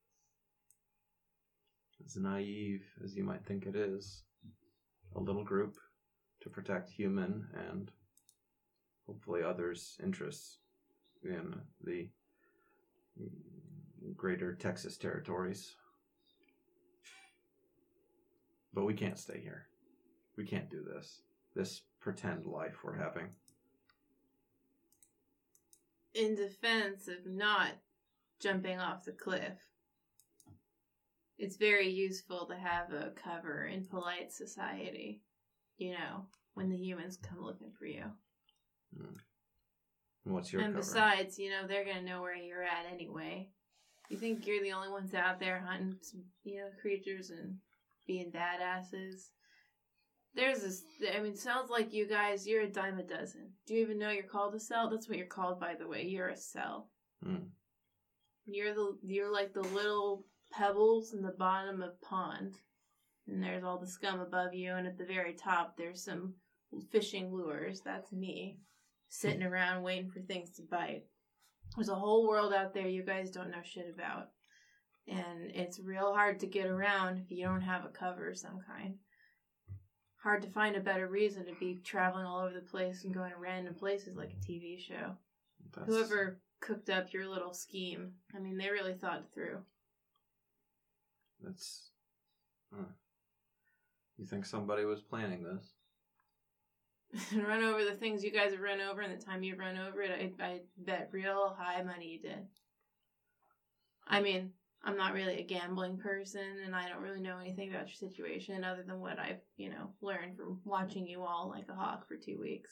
as naive as you might think it is. A little group to protect human and hopefully others' interests in the greater Texas territories. But we can't stay here. We can't do this pretend life we're having. In defense of not jumping off the cliff, it's very useful to have a cover in polite society. You know, when the humans come looking for you. What's your and cover? besides, you know, they're going to know where you're at anyway. You think you're the only ones out there hunting, you know, creatures and being badasses? There's this. I mean, sounds like you guys. You're a dime a dozen. Do you even know you're called a cell? That's what you're called, by the way. You're a cell. You're like the little pebbles in the bottom of pond, and there's all the scum above you, and at the very top there's some fishing lures. That's me, sitting around waiting for things to bite. There's a whole world out there you guys don't know shit about, and it's real hard to get around if you don't have a cover of some kind. Hard to find a better reason to be traveling all over the place and going to random places like a TV show. Whoever cooked up your little scheme, I mean, they really thought it through. That's... You think somebody was planning this? Run over the things you guys have run over and the time you've run over it, I bet real high money you did. I mean, I'm not really a gambling person, and I don't really know anything about your situation other than what I've, learned from watching you all like a hawk for 2 weeks,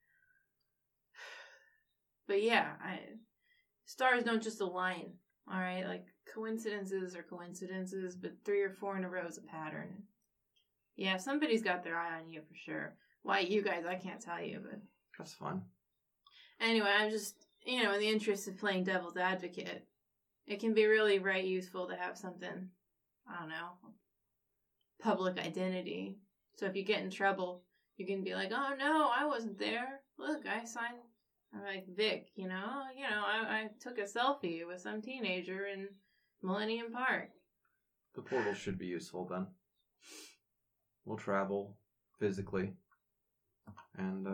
But yeah, stars don't just align, alright? Like, coincidences are coincidences, but 3 or 4 in a row is a pattern. Yeah, somebody's got their eye on you for sure. Why you guys, I can't tell you, but... That's fine. Anyway, I'm just, in the interest of playing devil's advocate, it can be really useful to have something, I don't know, public identity. So if you get in trouble, you can be like, oh no, I wasn't there. Look, I signed, I'm like, Vic, I took a selfie with some teenager in Millennium Park. The portal should be useful then. We'll travel physically and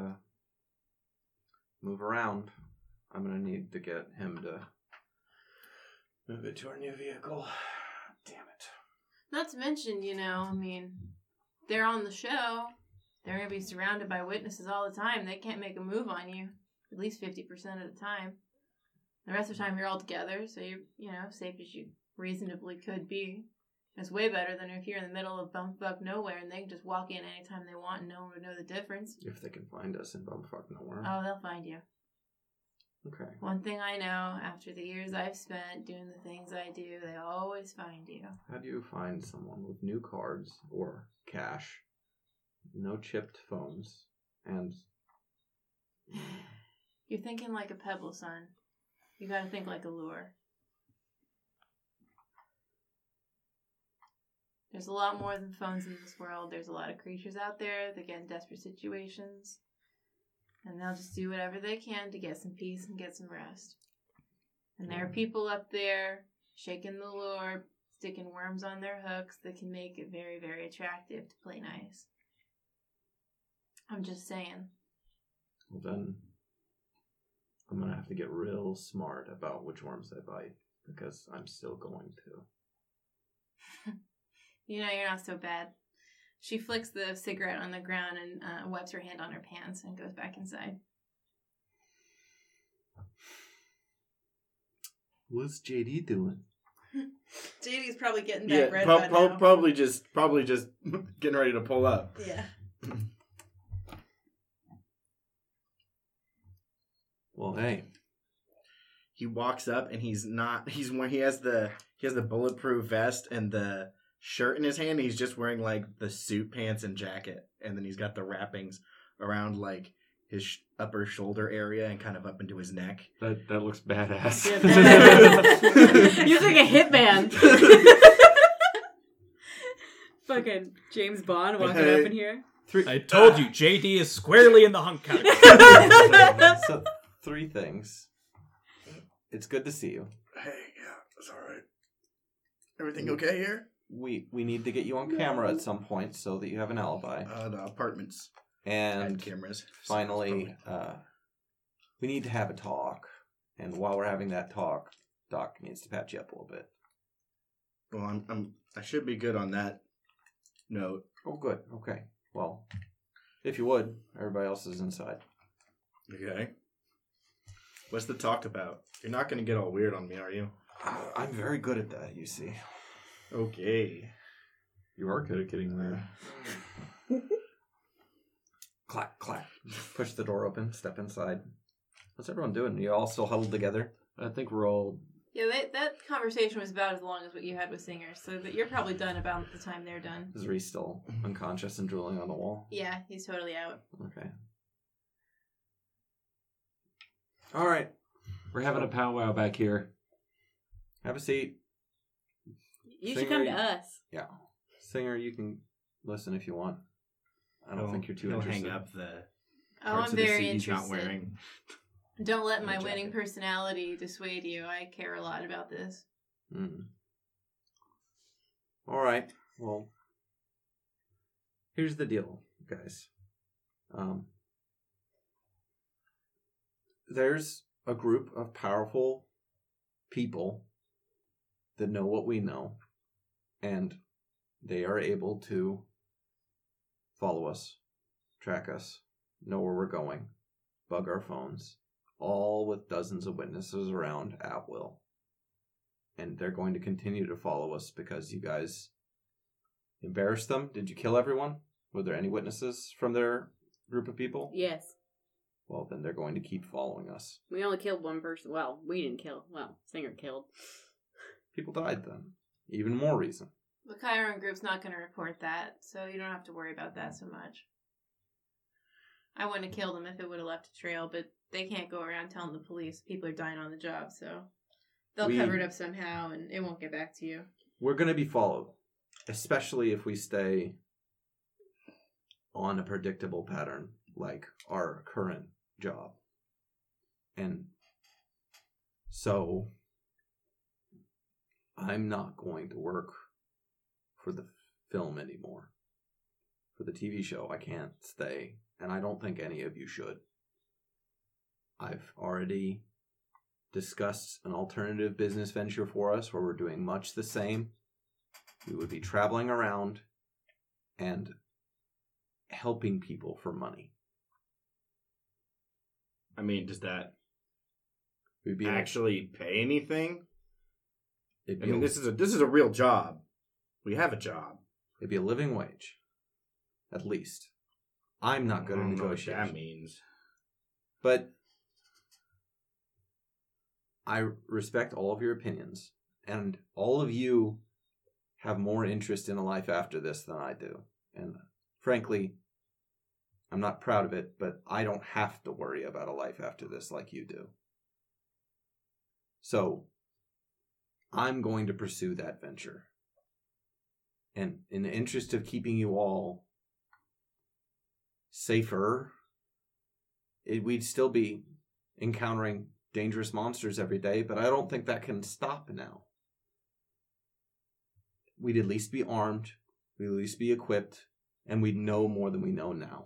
move around. I'm going to need to get him to move it to our new vehicle. Damn it. Not to mention, they're on the show. They're going to be surrounded by witnesses all the time. They can't make a move on you, at least 50% of the time. The rest of the time you're all together, so you're, safe as you reasonably could be. It's way better than if you're in the middle of bumfuck nowhere and they can just walk in anytime they want and no one would know the difference. If they can find us in bumfuck nowhere. Oh, they'll find you. Okay. One thing I know, after the years I've spent doing the things I do, they always find you. How do you find someone with new cards or cash, no chipped phones, and... You're thinking like a pebble, son. You gotta think like a lure. There's a lot more than phones in this world. There's a lot of creatures out there that get in desperate situations. And they'll just do whatever they can to get some peace and get some rest. And there are people up there shaking the lure, sticking worms on their hooks that can make it very, very attractive to play nice. I'm just saying. Well then, I'm going to have to get real smart about which worms I bite, because I'm still going to. You're not so bad. She flicks the cigarette on the ground and wipes her hand on her pants and goes back inside. What's JD doing? JD's probably getting that bread by now. Probably just getting ready to pull up. Yeah. Well, hey. He walks up and he has the bulletproof vest and the shirt in his hand. He's just wearing like the suit pants and jacket, and then he's got the wrappings around like his upper shoulder area and kind of up into his neck. That looks badass. You're like a hitman. Fucking James Bond walking up in here. I told you, JD is squarely in the hunk category. So 3 things. It's good to see you. Hey, yeah, it's all right. Everything okay here? We need to get you on camera at some point so that you have an alibi. The apartments And had cameras. finally, we need to have a talk. And while we're having that talk, Doc needs to patch you up a little bit. Well, I should be good on that note. Oh, good. Okay. Well, if you would, everybody else is inside. Okay. What's the talk about? You're not going to get all weird on me, are you? I'm very good at that, you see. Okay. You are good at getting there. Clack, clack. Push the door open, step inside. What's everyone doing? You all still huddled together? I think we're all Yeah, that conversation was about as long as what you had with Singer, so that you're probably done about the time they're done. Is Reese still unconscious and drooling on the wall? Yeah, he's totally out. Okay. All right. We're having a powwow back here. Have a seat. You should come to us. Yeah. Singer, you can listen if you want. I don't think you're too he'll interested. hang up the Oh, parts I'm of the very suit he's interested. not wearing. Don't let my And a winning jacket. personality dissuade you. I care a lot about this. All right. Well, here's the deal, guys. There's a group of powerful people that know what we know, and they are able to follow us, track us, know where we're going, bug our phones, all with dozens of witnesses around at will. And they're going to continue to follow us because you guys embarrassed them. Did you kill everyone? Were there any witnesses from their group of people? Yes. Well, then they're going to keep following us. We only killed one person. Well, we didn't kill. Well, Singer killed. People died then. Even more reason. The Chiron group's not going to report that, so you don't have to worry about that so much. I wouldn't have killed them if it would have left a trail, but they can't go around telling the police people are dying on the job, so they'll cover it up somehow and it won't get back to you. We're going to be followed, especially if we stay on a predictable pattern like our current job. And so I'm not going to work for the film anymore. For the TV show, I can't stay, and I don't think any of you should. I've already discussed an alternative business venture for us where we're doing much the same. We would be traveling around and helping people for money. I mean, does that We'd be actually pay anything? it'd I be mean, a- this is a real job. We have a job. it'd be a living wage, at least. I'm not good I at don't know what negotiation. that means. But I respect all of your opinions, and all of you have more interest in a life after this than I do. And frankly, I'm not proud of it, but I don't have to worry about a life after this like you do. So, I'm going to pursue that venture. And in the interest of keeping you all safer, we'd still be encountering dangerous monsters every day, but I don't think that can stop now. We'd at least be armed, we'd at least be equipped, and we'd know more than we know now.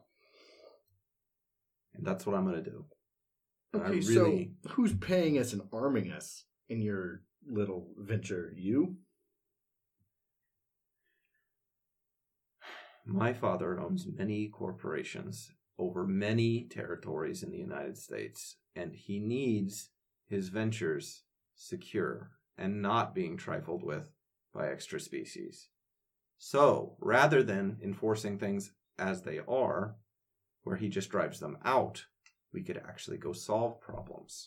And that's what I'm going to do. And Okay, so who's paying us and arming us in your little venture? You? My father owns many corporations over many territories in the United States, and he needs his ventures secure and not being trifled with by extra species. So, rather than enforcing things as they are, where he just drives them out, we could actually go solve problems.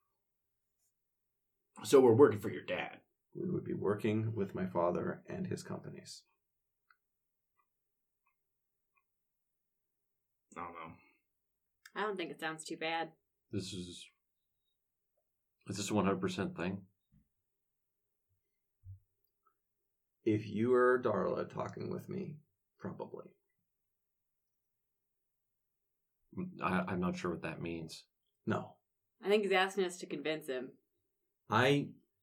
So we're working for your dad. We would be working with my father and his companies. I don't know. I don't think it sounds too bad. Is this a 100% thing? If you are Darla talking with me, probably. I'm not sure what that means. No. I think he's asking us to convince him. I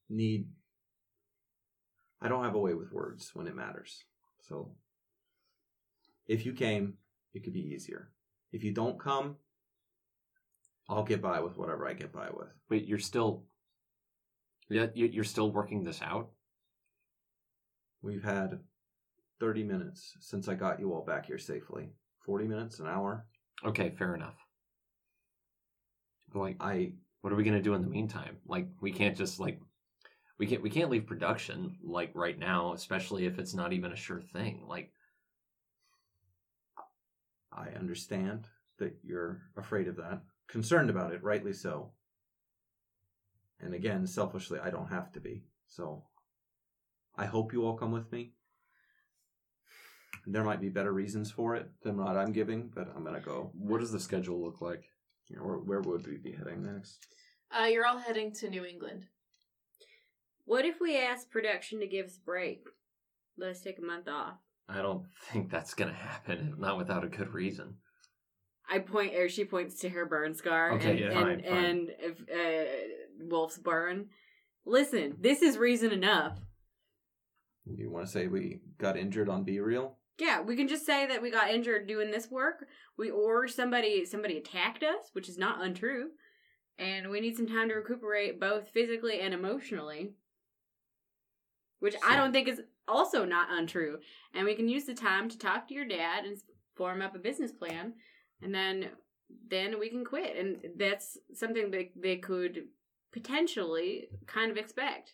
don't have a way with words when it matters. So, if you came, it could be easier. If you don't come, I'll get by with whatever I get by with. Wait, you're still working this out? We've had 30 minutes since I got you all back here safely. 40 minutes, an hour. Okay, fair enough. Like, what are we gonna do in the meantime? Like, we can't just we can't leave production like right now, especially if it's not even a sure thing. Like, I understand that you're afraid of that, concerned about it, rightly so. And again, selfishly, I don't have to be. So I hope you all come with me. There might be better reasons for it than what I'm giving, but I'm going to go. What does the schedule look like? You know, where would we be heading next? You're all heading to New England. What if we ask production to give us a break? Let us take a month off. I don't think that's gonna happen, not without a good reason. She points to her burn scar Okay, and, fine. and Wolf's burn. Listen, this is reason enough. You want to say we got injured on Be Real? Yeah, we can just say that we got injured doing this work. Or somebody attacked us, which is not untrue. And we need some time to recuperate both physically and emotionally. Which I don't think is also not untrue. And we can use the time to talk to your dad and form up a business plan. And then we can quit. And that's something that they could potentially kind of expect.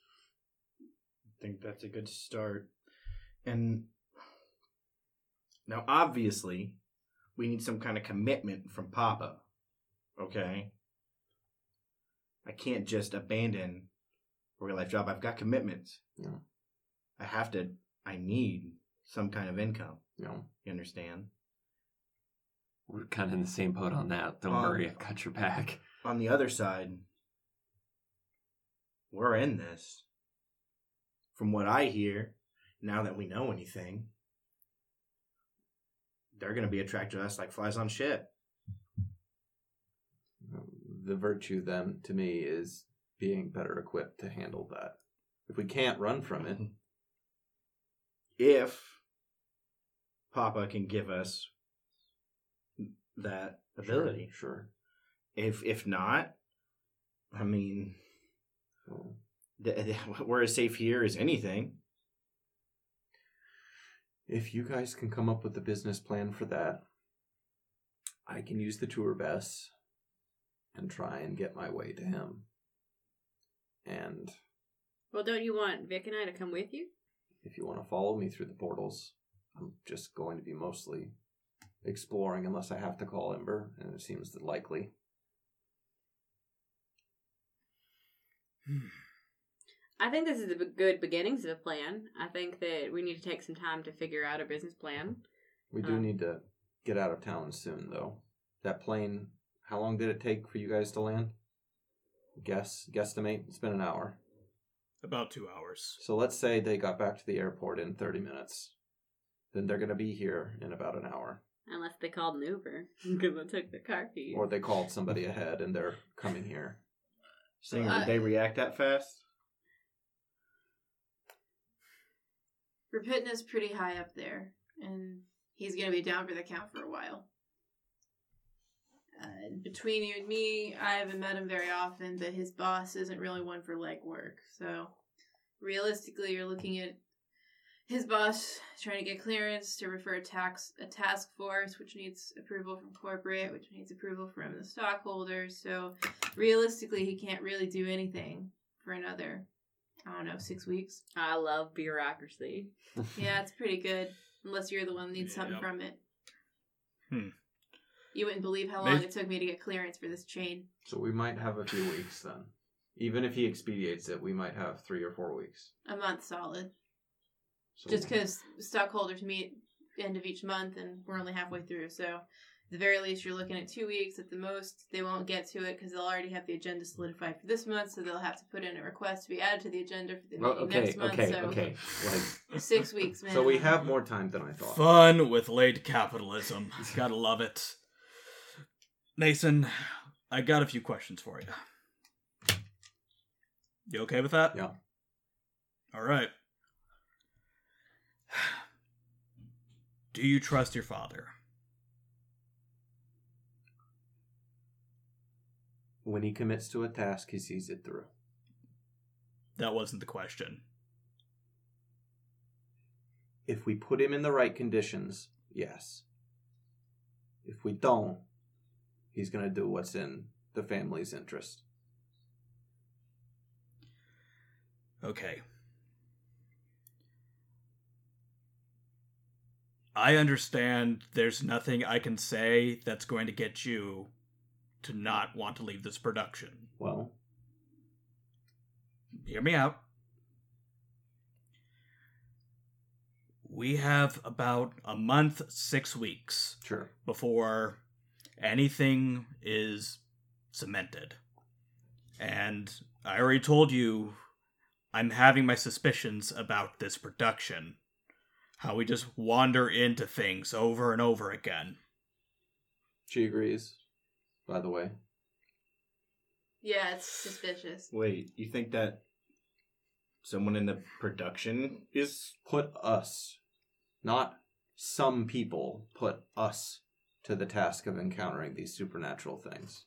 I think that's a good start. And now, obviously, we need some kind of commitment from Papa. Okay? I can't just abandon a real life job. I've got commitments. Yeah. I need some kind of income. Yeah. You understand? We're kind of in the same boat on that. Don't worry, I've got your back. On the other side, we're in this. From what I hear, now that we know anything, they're going to be attracted to us like flies on shit. The virtue then, to me, is being better equipped to handle that. If we can't run from it. If Papa can give us that ability. Sure. If not, I mean, So, we're as safe here as anything. if you guys can come up with a business plan for that, I can use the tour bus and try and get my way to him. And Well, don't you want Vic and I to come with you? if you want to follow me through the portals, I'm just going to be mostly exploring unless I have to call Ember, and it seems likely. I think this is a good beginnings of a plan. I think that we need to take some time to figure out a business plan. We do need to get out of town soon, though. That plane, how long did it take for you guys to land? Guesstimate? It's been an hour. About 2 hours. So let's say they got back to the airport in 30 minutes. Then they're going to be here in about an hour. Unless they called an Uber, because I took the car keys. Or they called somebody ahead and they're coming here. Singer, did they react that fast? Rapitna's pretty high up there, and he's going to be down for the count for a while. Between you and me, I haven't met him very often, but his boss isn't really one for legwork. So, realistically, you're looking at his boss trying to get clearance to refer a task force, which needs approval from corporate, which needs approval from the stockholders. So, realistically, he can't really do anything for another, 6 weeks. I love bureaucracy. Yeah, it's pretty good. Unless you're the one that needs something from it. You wouldn't believe how long it took me to get clearance for this chain. So we might have a few weeks then. Even if he expedites it, we might have 3 or 4 weeks. A month solid. So Just because stockholders meet end of each month and we're only halfway through. So at the very least, you're looking at 2 weeks. At the most, they won't get to it because they'll already have the agenda solidified for this month. So they'll have to put in a request to be added to the agenda for the meeting next month. Okay. Like 6 weeks, man. So we have more time than I thought. Fun with late capitalism. Gotta love it. Mason, I got a few questions for you. You okay with that? Yeah. All right. Do you trust your father? When he commits to a task, he sees it through. That wasn't the question. If we put him in the right conditions, yes. If we don't, he's going to do what's in the family's interest. Okay. I understand there's nothing I can say that's going to get you to not want to leave this production. Well, hear me out. We have about a month, 6 weeks Sure. before anything is cemented. And I already told you I'm having my suspicions about this production. How we just wander into things over and over again. She agrees, by the way. Yeah, it's suspicious. Wait, you think that someone in the production is... Put us, not some people, put us to the task of encountering these supernatural things.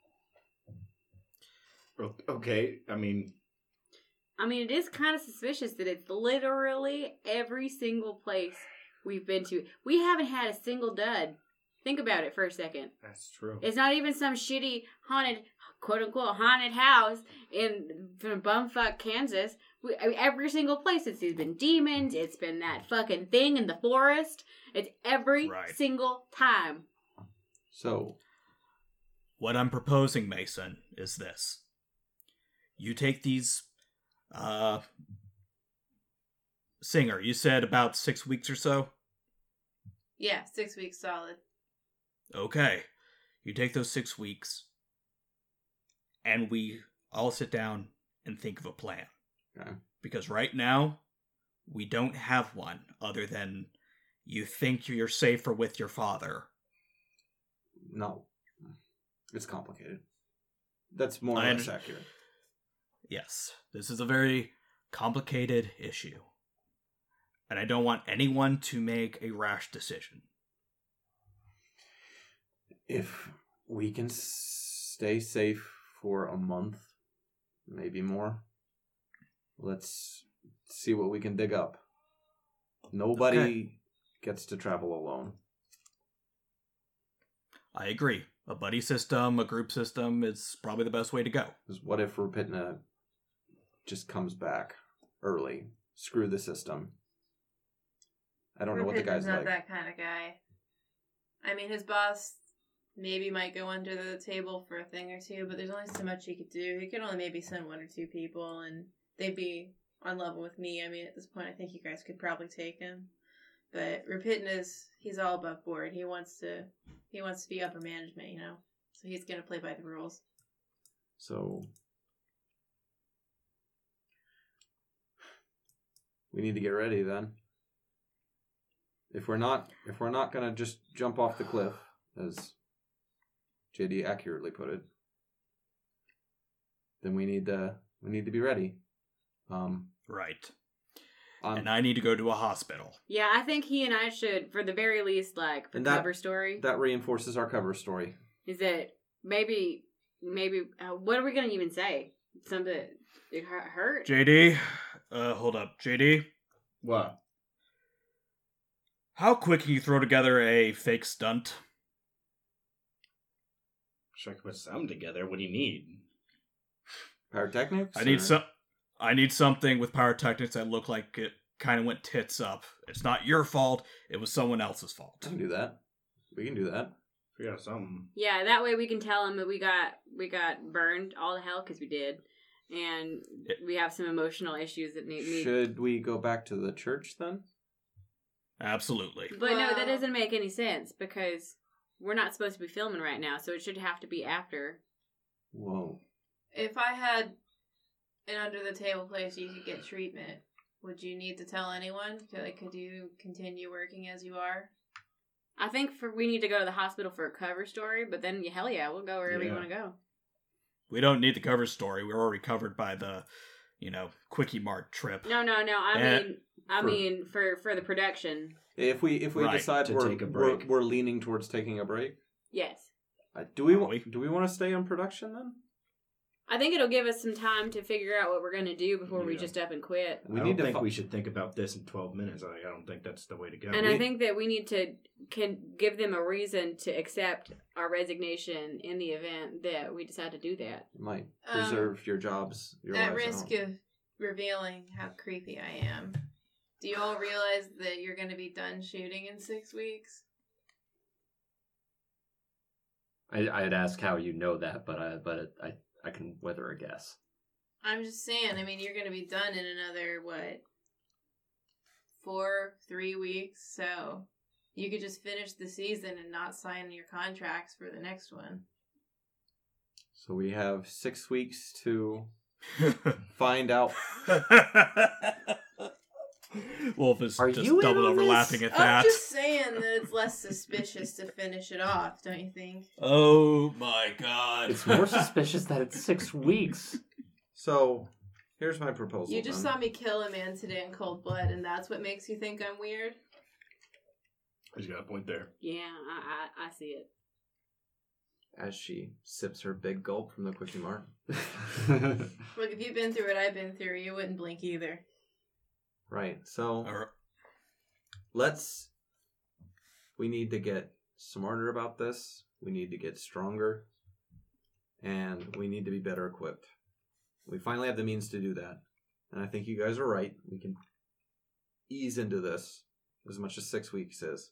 Okay, I mean, it is kind of suspicious that it's literally every single place we've been to. We haven't had a single dud. Think about it for a second. that's true. It's not even some shitty haunted, quote-unquote, haunted house from bumfuck Kansas. Every single place, it's been demons, it's been that fucking thing in the forest. It's every single time. So, What I'm proposing, Mason, is this. You take these, Singer, you said about 6 weeks or so? Yeah, 6 weeks solid. Okay. You take those 6 weeks, and we all sit down and think of a plan. Okay. Because right now, we don't have one other than you think you're safer with your father. no. It's complicated. That's more or I less under- accurate. Yes, this is a very complicated issue. And I don't want anyone to make a rash decision. If we can stay safe for a month, maybe more, let's see what we can dig up. Nobody Okay. gets to travel alone. I agree. A buddy system, a group system is probably the best way to go. Because what if Rapitna just comes back early? Screw the system. I don't know what the Rapidna's guy's not like. that kind of guy. I mean, his boss maybe might go under the table for a thing or two, but there's only so much he could do. He could only maybe send 1 or 2 people, and they'd be on level with me. I mean, at this point, I think you guys could probably take him. But Rapidna's, he's all above board. He wants to be upper management, you know? So he's going to play by the rules. So we need to get ready then. If we're not gonna just jump off the cliff, as JD accurately put it, then we need to be ready. Right. On, And I need to go to a hospital. Yeah, I think he and I should, for the very least, like, the And that- cover story, that reinforces our cover story. is that maybe, what are we going to even say? Something it hurt? JD, hold up. JD, What? how quick can you throw together a fake stunt? Sure, I could put some together. What do you need? Pyrotechnics? I need something with pyrotechnics that look like it kind of went tits up. It's not your fault. It was someone else's We fault. can do that. We can do that. Figure out something. Yeah, that way we can tell him that we got burned all to hell, because we did. And we have some emotional issues that need... Should we go back to the church then? Absolutely. But no, that Well- doesn't make any sense, because we're not supposed to be filming right now, so it should have to be after. Whoa. If I had an under-the-table place you could get treatment, would you need to tell anyone? Could you continue working as you are? I think we need to go to the hospital for a cover story, but then, hell yeah, we'll go wherever you Yeah. want to go. We don't need the cover story. We're already covered by the, Quickie Mart trip. No, I For- mean for the production. If we Right, decide to we're, take a break. we're leaning towards taking a break, Yes. do we Are we? want to stay on production then? I think it'll give us some time to figure out what we're going to do before we Yeah. just up and quit. We I need don't to think fi- we should think about this in 12 minutes. I don't think that's the way to go. And I think that we need to give them a reason to accept our resignation in the event that we decide to do that. It might preserve your jobs. Your At lives risk home. of revealing how creepy I am, do you all realize that you're going to be done shooting in 6 weeks? I'd ask how you know that, but I can weather a guess. I'm just saying, I mean, you're going to be done in another, 3 weeks, so you could just finish the season and not sign your contracts for the next one. So we have 6 weeks to find out. Wolf is Are just you in double on overlapping this? at that. I'm just saying that it's less suspicious to finish it off, don't you think? Oh my god. It's more suspicious that it's 6 weeks. So here's my proposal. You just then. saw me kill a man today in cold blood, and that's what makes you think I'm weird? He's got a point there. Yeah, I see it. As she sips her big gulp from the Quickie Mart. Look, if you've been through what I've been through, you wouldn't blink either. Right. So Alright. we need to get smarter about this. We need to get stronger. And we need to be better equipped. We finally have the means to do that. And I think you guys are right. We can ease into this as much as 6 weeks is.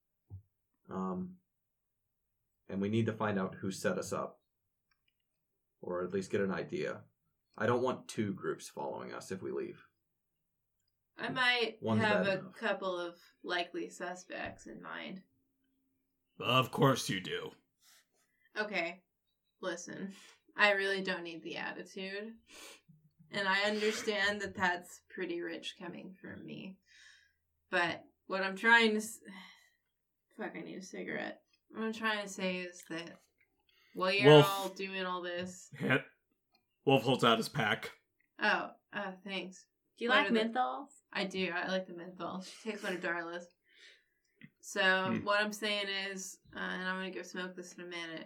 And we need to find out who set us up. Or at least get an idea. I don't want 2 groups following us if we leave. I might One's have bad a enough. couple of likely suspects in mind. Of course you do. Okay, listen. I really don't need the attitude. And I understand that that's pretty rich coming from me. But what I'm trying to... Fuck, I need a cigarette. What I'm trying to say is that while you're Wolf. all doing all this... Hit. Wolf holds out his pack. Oh, thanks. Do you What like are the- menthols? I do. I like the menthol. She takes one of Darla's. So what I'm saying is, and I'm gonna go smoke this in a minute.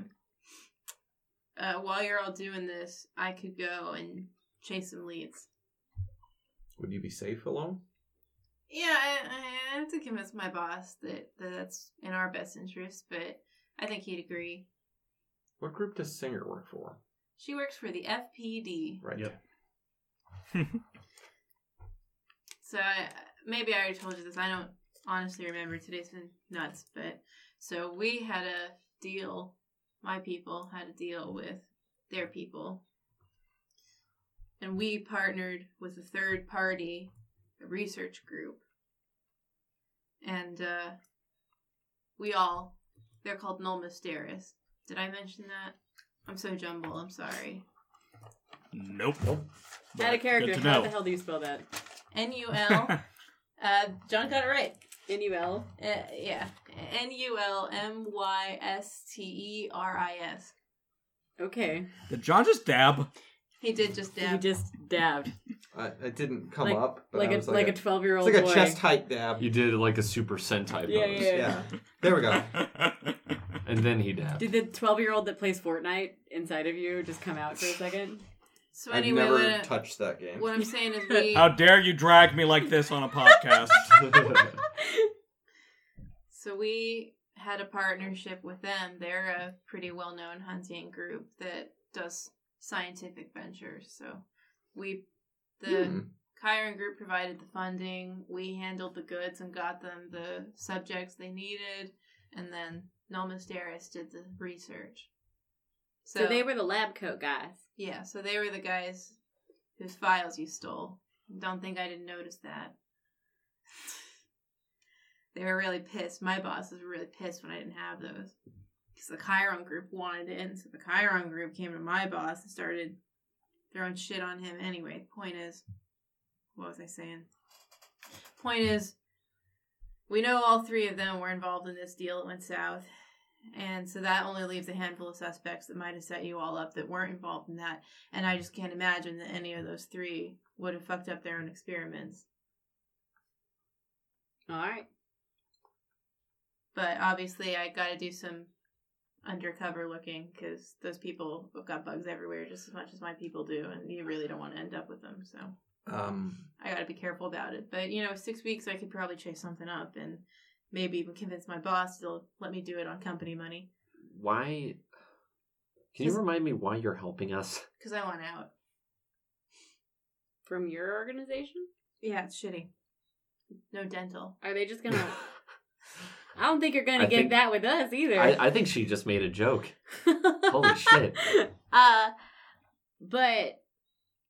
While you're all doing this, I could go and chase some leads. Would you be safe alone? Yeah, I have to convince my boss that that's in our best interest, but I think he'd agree. What group does Singer work for? She works for the FPD. Right. Yep. So maybe I already told you this. I don't honestly remember. Today's been nuts. But so we had a deal. My people had a deal with their people. And we partnered with a third party, a research group. And they're called Null Mysteris. Did I mention that? I'm so jumbled. I'm sorry. Nope. Out of character, Good to how know. the hell do you spell that? N-U-L. John got it right. N-U-L? Yeah. N-U-L-M-Y-S-T-E-R-I-S. Okay. Did John just dab? He did just You dab. just dabbed. It didn't come Like- up. But Like I a was like a it's 12-year-old like boy. a chest height dab. You did like a Super Sentai Yeah, pose. yeah. Yeah. There we go. And then he dabbed. Did the 12-year-old that plays Fortnite inside of you just come out for a second? So I've anyway, never touched that game. what I'm saying is we... How dare you drag me like this on a podcast? So we had a partnership with them. They're a pretty well-known hunting group that does scientific ventures. So the Chiron group provided the funding. We handled the goods and got them the subjects they needed. And then Null Mysteris did the research. So they were the lab coat guys. Yeah, so they were the guys whose files you stole. Don't think I didn't notice that. They were really pissed. My bosses were really pissed when I didn't have those. Because the Chiron group wanted in. So the Chiron group came to my boss and started throwing shit on him. Anyway, the point is... What was I saying? Point is, we know all 3 of them were involved in this deal that went south. And so that only leaves a handful of suspects that might have set you all up that weren't involved in that. And I just can't imagine that any of those 3 would have fucked up their own experiments. Alright. But obviously I gotta do some undercover looking because those people have got bugs everywhere just as much as my people do. And you really don't want to end up with them. So I gotta be careful about it. But, 6 weeks I could probably chase something up and maybe even convince my boss to let me do it on company money. Why? Can you remind me why you're helping us? Because I want out. From your organization? Yeah, it's shitty. No dental. Are they just gonna... I don't think you're gonna I get think- that with us either. I think she just made a joke. Holy shit. But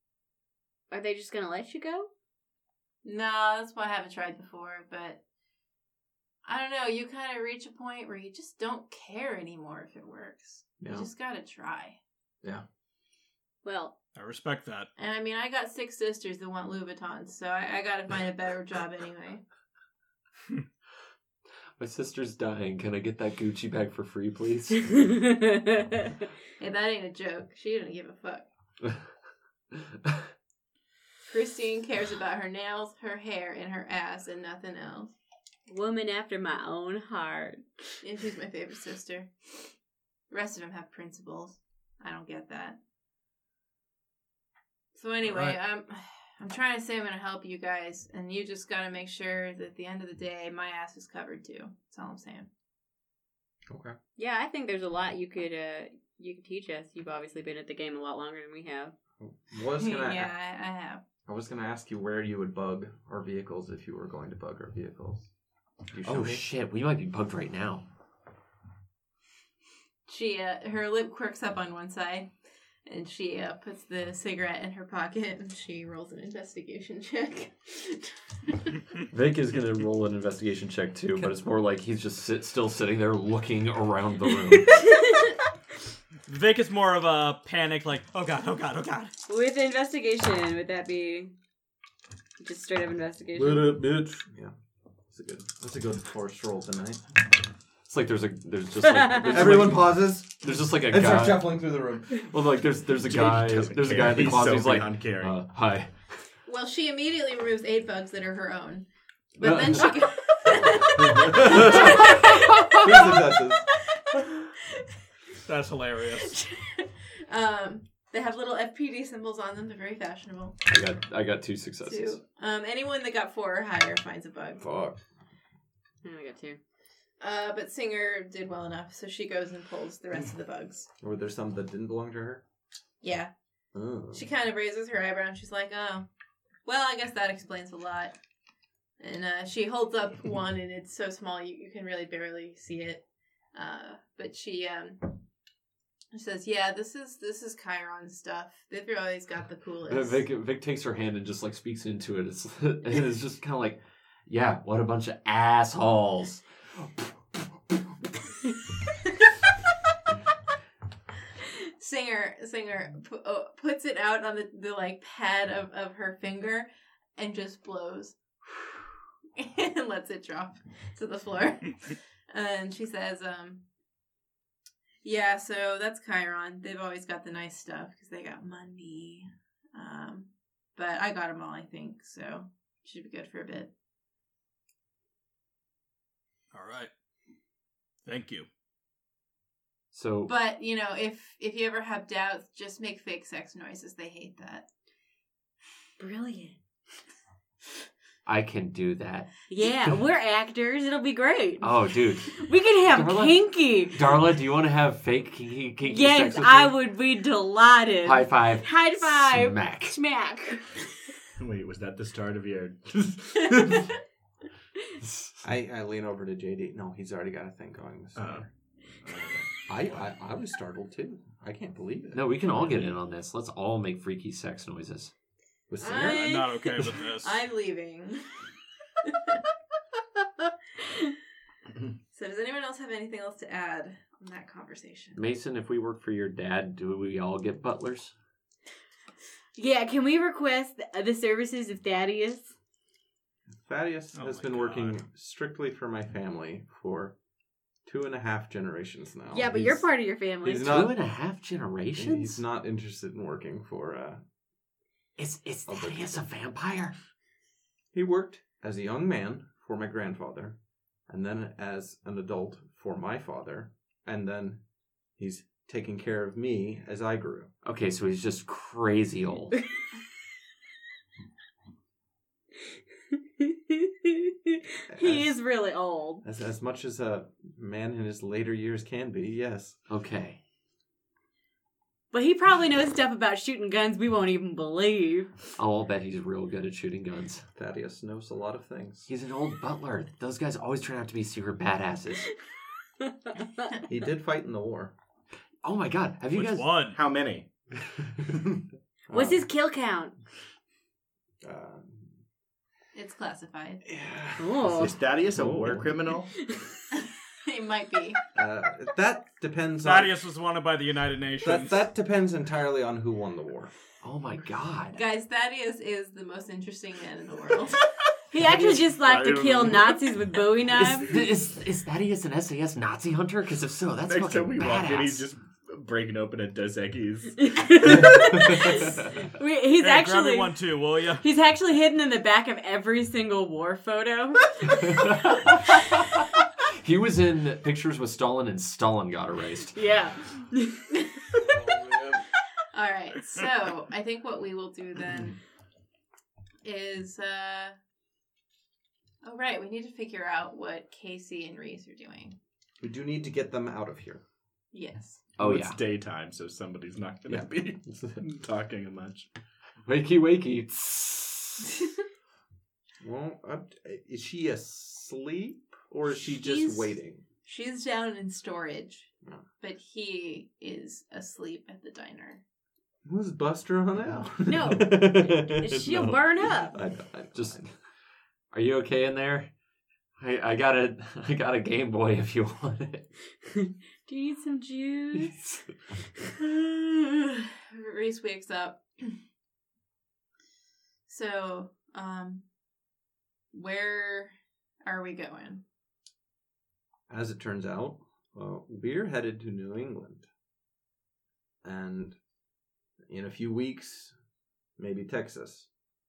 Are they just gonna let you go? No, that's why I haven't tried before, but I don't know, you kind of reach a point where you just don't care anymore if it works. Yeah. You just gotta try. Yeah. Well, I respect that. And I mean, I got 6 sisters that want Louboutins, so I gotta find a better job anyway. My sister's dying. Can I get that Gucci bag for free, please? Hey, that ain't a joke. She didn't give a fuck. Christine cares about her nails, her hair, and her ass, and nothing else. woman after my own heart. And she's my favorite sister. The rest of them have principles. I don't get that. So anyway, I'm trying to say I'm going to help you guys, and you just got to make sure that at the end of the day, my ass is covered too. That's all I'm saying. Okay. Yeah, I think there's a lot you could teach us. You've obviously been at the game a lot longer than we have. Yeah, I have. I was gonna ask you where you would bug our vehicles if you were going to bug our vehicles. Could you show Oh me? shit, we might be bugged right now. She, her lip quirks up on one side, and she puts the cigarette in her pocket, and she rolls an investigation check. Vic is gonna roll an investigation check too, but it's more like he's just still sitting there looking around the room. Vic is more of a panic, like, oh god, oh god, oh god. With investigation, would that be just straight up investigation? Lit up, bitch. Yeah. That's a good force roll tonight. It's like there's just like Everyone pauses there's just like a and start guy. shuffling through the room. Well, like there's a guy. doesn't There's a care. guy in the He's closet. so He's like, beyond caring. hi. Well, she immediately removes 8 bugs that are her own. But then she... Two successes. That's hilarious. They have little FPD symbols on them. They're very fashionable. I got 2 successes. 2. Anyone that got 4 or higher finds a bug. Fuck. I got 2. But Singer did well enough, so she goes and pulls the rest of the bugs. Were there some that didn't belong to her? Yeah. Oh. She kind of raises her eyebrow and she's like, oh, well, I guess that explains a lot. And she holds up one, and it's so small you can really barely see it. But she says, yeah, this is Chiron stuff. They've always got the coolest. Vic takes her hand and just like speaks into it. It's just kind of like, yeah, what a bunch of assholes. Singer puts it out on the like pad of her finger and just blows and lets it drop to the floor. And she says, yeah, so that's Chiron. They've always got the nice stuff because they got money. But I got them all, I think, so should be good for a bit. All right. Thank you. So, But, you know, if you ever have doubts, just make fake sex noises. They hate that. Brilliant. I can do that. Yeah, we're actors. It'll be great. Oh, dude. We can have Darla? kinky. Darla, do you want to have fake kinky Yes, sex with I me? would be delighted. High five. High five. Smack. Smack. Wait, was that the start of your... I lean over to JD. No, he's already got a thing going this summer. I was startled too. I can't believe it. No, we can all get in on this. Let's all make freaky sex noises. With Singer? I'm not okay with this. I'm leaving. So does anyone else have anything else to add on that conversation? Mason, if we work for your dad, do we all get butlers? Yeah, can we request the services of Thaddeus? Thaddeus Oh has my been God. working strictly for my family for 2.5 generations now. Yeah, but you're part of your family. he's not- 2.5 generations? He's not interested in working for... Is Thaddeus a vampire? He worked as a young man for my grandfather, and then as an adult for my father, and then he's taking care of me as I grew. Okay, so he's just crazy old. He is really old. As much as a man in his later years can be, yes. Okay. But he probably knows stuff about shooting guns we won't even believe. Oh, I'll bet he's real good at shooting guns. Thaddeus knows a lot of things. He's an old butler. Those guys always turn out to be secret badasses. He did fight in the war. Oh my god, have you Which guys... one? How many? What's his kill count? It's classified. Oh. Is Thaddeus a war Oh. criminal? It might be. That depends Thaddeus was wanted by the United Nations. That depends entirely on who won the war. Oh my god. Guys, Thaddeus is the most interesting man in the world. He actually just liked to kill Nazis with Bowie knives. Is Thaddeus an SAS Nazi hunter? Because if so, that's Next time fucking we walk in, badass. he's just breaking open a Dos Equis. He's Hey, grab actually me one too, will ya? he's actually hidden in the back of every single war photo. He was in pictures with Stalin, and Stalin got erased. Yeah. All right, so I think what we will do then is, oh right, we need to figure out what Casey and Reese are doing. We do need to get them out of here. Yes. Oh It's yeah. daytime, so somebody's not going to be talking much. Wakey, wakey. Well, is she asleep or is she She's- just waiting? She's down in storage, Oh. but he is asleep at the diner. Let's bust her on out. No. She'll No. burn up. I Just, are you okay in there? I got a Game Boy if you want it. Do you need some juice? Reese wakes up. So, where are we going? As it turns out, we're headed to New England. And in a few weeks, maybe Texas.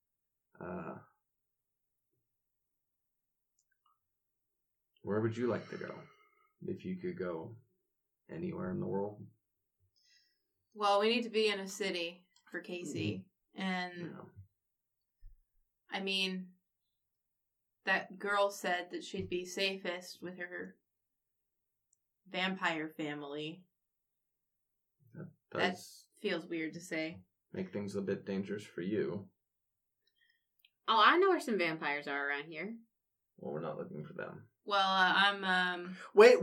Where would you like to go? If you could go anywhere in the world? Well, we need to be in a city for Casey. And, Yeah. I mean, that girl said that she'd be safest with her vampire family. That That does feels weird to say. make things a bit dangerous for you. Oh, I know where some vampires are around here. Well, we're not looking for them. Well, I'm, Wait.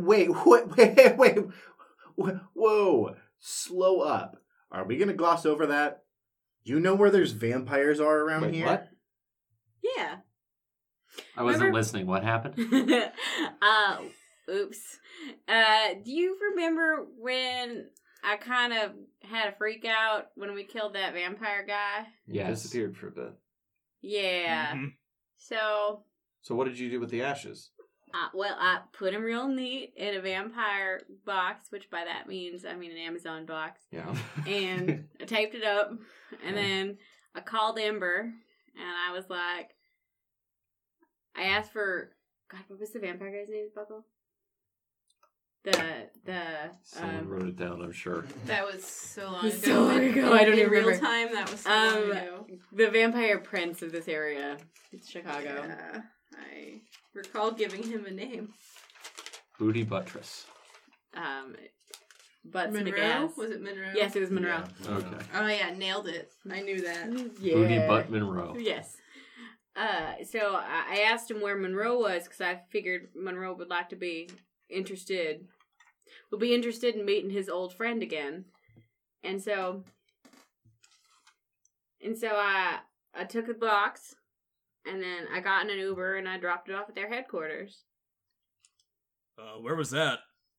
Whoa. Slow up. Are we going to gloss over that? You know where there's vampires are around Wait, here? what? Yeah. I wasn't Remember- listening. What happened? Oops. Do you remember when I kind of had a freak out when we killed that vampire guy? You Yes. disappeared for a bit. Yeah. Mhm. So, So what did you do with the ashes? I put him real neat in a vampire box, which by that means, I mean an Amazon box. Yeah. And I taped it up, and Yeah. then I called Ember, and I was like, I asked for, God, what was the vampire guy's name, Buckle? Someone wrote it down, I'm sure. that was so long It's ago. so long ago, I don't In even real remember. time, that was so long ago. the vampire prince of this area. It's Chicago. Yeah, I recall giving him a name. Booty Buttress. Butts Monroe? McAss. Was it Monroe? Yes, it was Monroe. Yeah. Okay. Oh yeah, nailed it. I knew that. Yeah. Booty Butt Monroe. Yes. So I asked him where Monroe was because I figured Monroe would like to be interested. Would be interested in meeting his old friend again, and so I took a box, and then I got in an Uber and I dropped it off at their headquarters. Where was that?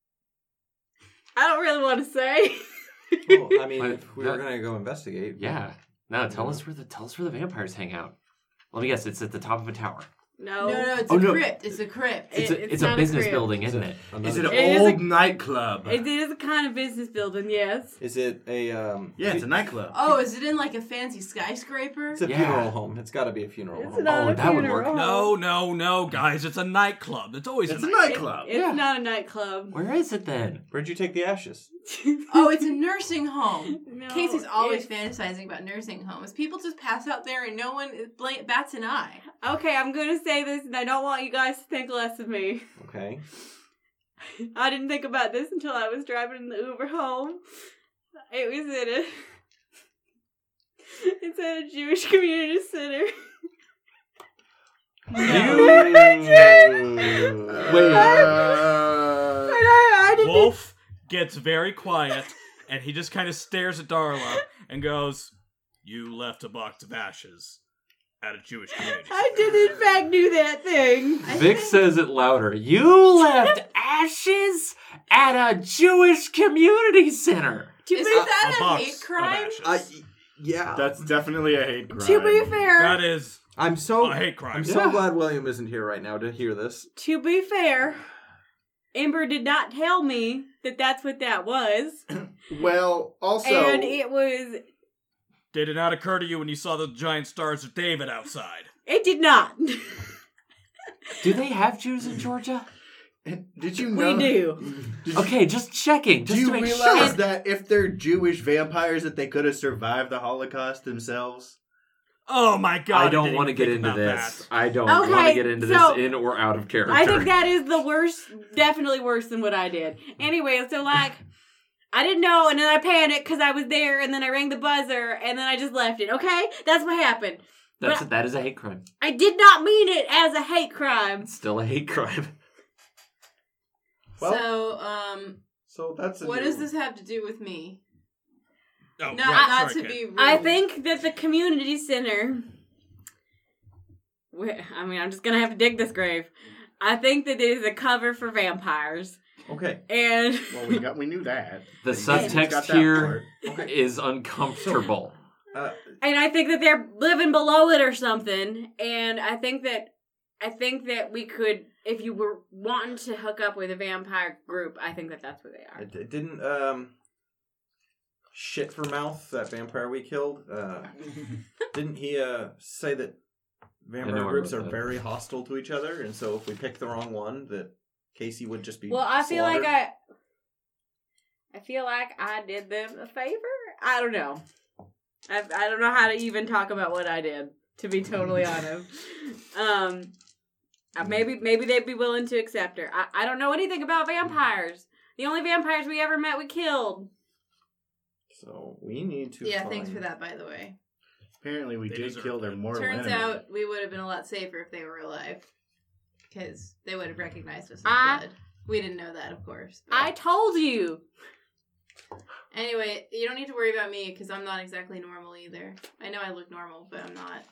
I don't really want to say. Well, I mean, But if we were that- going to go investigate. Yeah. No, tell us where the vampires hang out. Let me guess, it's at the top of a tower. No, No, it's Oh, a no. crypt. It's a crypt. It's It's a not a business crypt. building, isn't it? Is it an It is old a- nightclub? It is a kind of business building, yes. Is it a Yeah, it's a nightclub. Oh, is it in like a fancy skyscraper? It's a Yeah. funeral home. It's got to be a funeral It's home. not Oh, a that would work. funeral. No, guys. It's a nightclub. It's always It's a a nightclub. nightclub. It's Yeah. not a nightclub. Where is it then? Where'd you take the ashes? Oh, it's a nursing home. No, Casey's always it- fantasizing about nursing homes. People just pass out there and no one bats an eye. Okay, I'm gonna say this, and I don't want you guys to think less of me. Okay. I didn't think about this until I was driving in the Uber home. It was it's at a Jewish community center. I didn't. Wolf gets very quiet, and he just kind of stares at Darla and goes, "You left a box of ashes at a Jewish community. I did in fact do that thing. Vic says it louder. You left ashes at a Jewish community center. Is that a a box hate of crime? ashes. Yeah. That's definitely a hate crime. To be fair, That is I'm so a hate crime. I'm so glad William isn't here right now to hear this. Ember did not tell me that that's what that was. Well, also, And it was... Did it not occur to you when you saw the giant stars of David outside? It did not. Do they have Jews in Georgia? did you know? We do. Okay, just checking. Do Just you to make realize sure. that if they're Jewish vampires, that they could have survived the Holocaust themselves? Oh my god! I don't didn't want to even get think into about this. that. I don't Okay, want to get into so- this in or out of character. I think that is the worst, definitely worse than what I did. Anyway, so like, I didn't know, and then I panicked because I was there, and then I rang the buzzer, and then I just left it, okay? That's what happened. that is a hate crime. I did not mean it as a hate crime. It's still a hate crime. Well, so that's a what new- does this have to do with me? Oh, Not, right, not sorry, to Kate. be rude. I think that the community center... I mean, I'm just gonna have to dig this grave. I think that it is a cover for vampires. Okay. And... Well, we knew that. The We got subtext that here part. is uncomfortable. And I think that they're living below it or something. And I think that we could, if you were wanting to hook up with a vampire group, I think that that's where they are. It didn't shit for mouth, that vampire we killed. Didn't he say that I know vampire I groups wrote are that. very hostile to each other, and so if we pick the wrong one, that Casey would just be Well, I feel slaughtered? I feel like I did them a favor. I don't know. I don't know how to even talk about what I did, to be totally honest. Maybe they'd be willing to accept her. I don't know anything about vampires. The only vampires we ever met, we killed. So we need to. Yeah, thanks find- for that, by the way. Apparently, we They did deserve kill their that. mortal Turns enemy. out we would have been a lot safer if they were alive. Because they would have recognized us as blood. We didn't know that, of course. but- I told you. Anyway, you don't need to worry about me because I'm not exactly normal either. I know I look normal, but I'm not.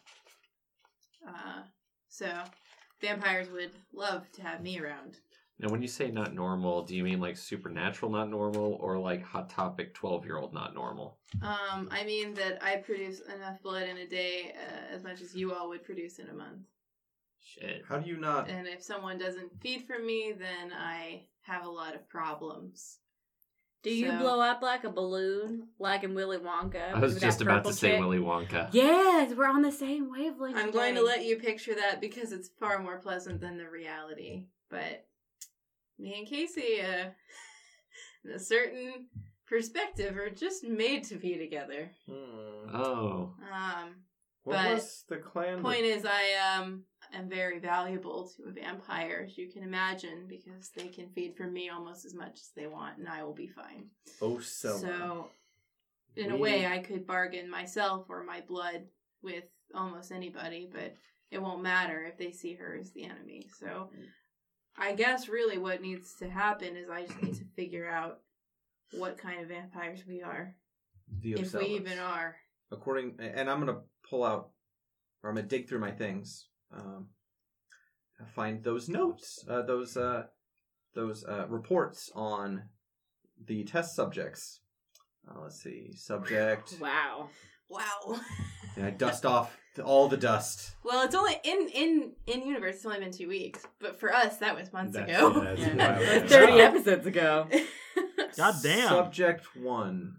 So, vampires would love to have me around. Now, when you say not normal, do you mean like supernatural not normal or like Hot Topic 12-year-old not normal? I mean that I produce enough blood in a day as much as you all would produce in a month. Shit. How do you not? And if someone doesn't feed from me, then I have a lot of problems. Do you So- blow up like a balloon, like in Willy Wonka? I was with that just about purple to say chick? Willy Wonka. Yes, we're on the same wavelength. I'm going to today. let you picture that because it's far more pleasant than the reality. But me and Casey, in a certain perspective, are just made to be together. Oh. What but was the clan? Point is, I am very valuable to a vampire, as you can imagine, because they can feed from me almost as much as they want, and I will be fine. Osella. So, in a way, I could bargain myself or my blood with almost anybody, but it won't matter if they see her as the enemy. So, I guess really what needs to happen is I just need to figure out what kind of vampires we are, The if we Osellas. even are. And I'm gonna pull out, or I'm gonna dig through my things, find those notes, those reports on the test subjects. Let's see, subject. Wow. Wow. And I dust off all the dust. Well, it's only in universe. It's only been 2 weeks, but for us, that was months That's- ago. that's Yeah, wild. that was 30 episodes ago. God damn. Subject 1,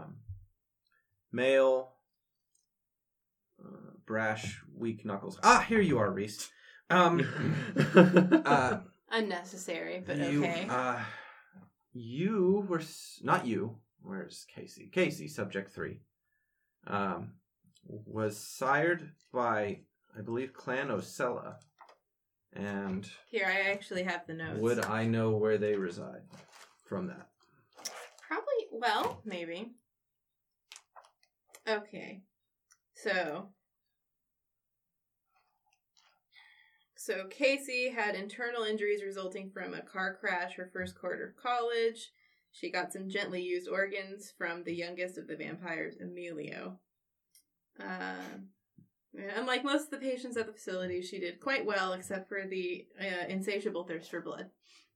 male, brash, weak knuckles. Ah, here you are, Reese. Unnecessary, but you, okay. You were not you. Where's Casey? Casey, subject 3. Was sired by, I believe, Clan Osella. And Here, I actually have the notes. would I know where they reside from that? Probably, well, maybe. Okay. So Casey had internal injuries resulting from a car crash her first quarter of college. She got some gently used organs from the youngest of the vampires, Emilio. Unlike most of the patients at the facility, she did quite well, except for the insatiable thirst for blood.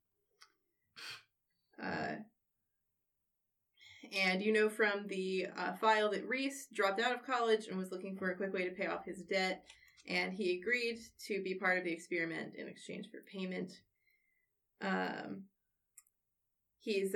And you know from the file that Reese dropped out of college and was looking for a quick way to pay off his debt, and he agreed to be part of the experiment in exchange for payment. He's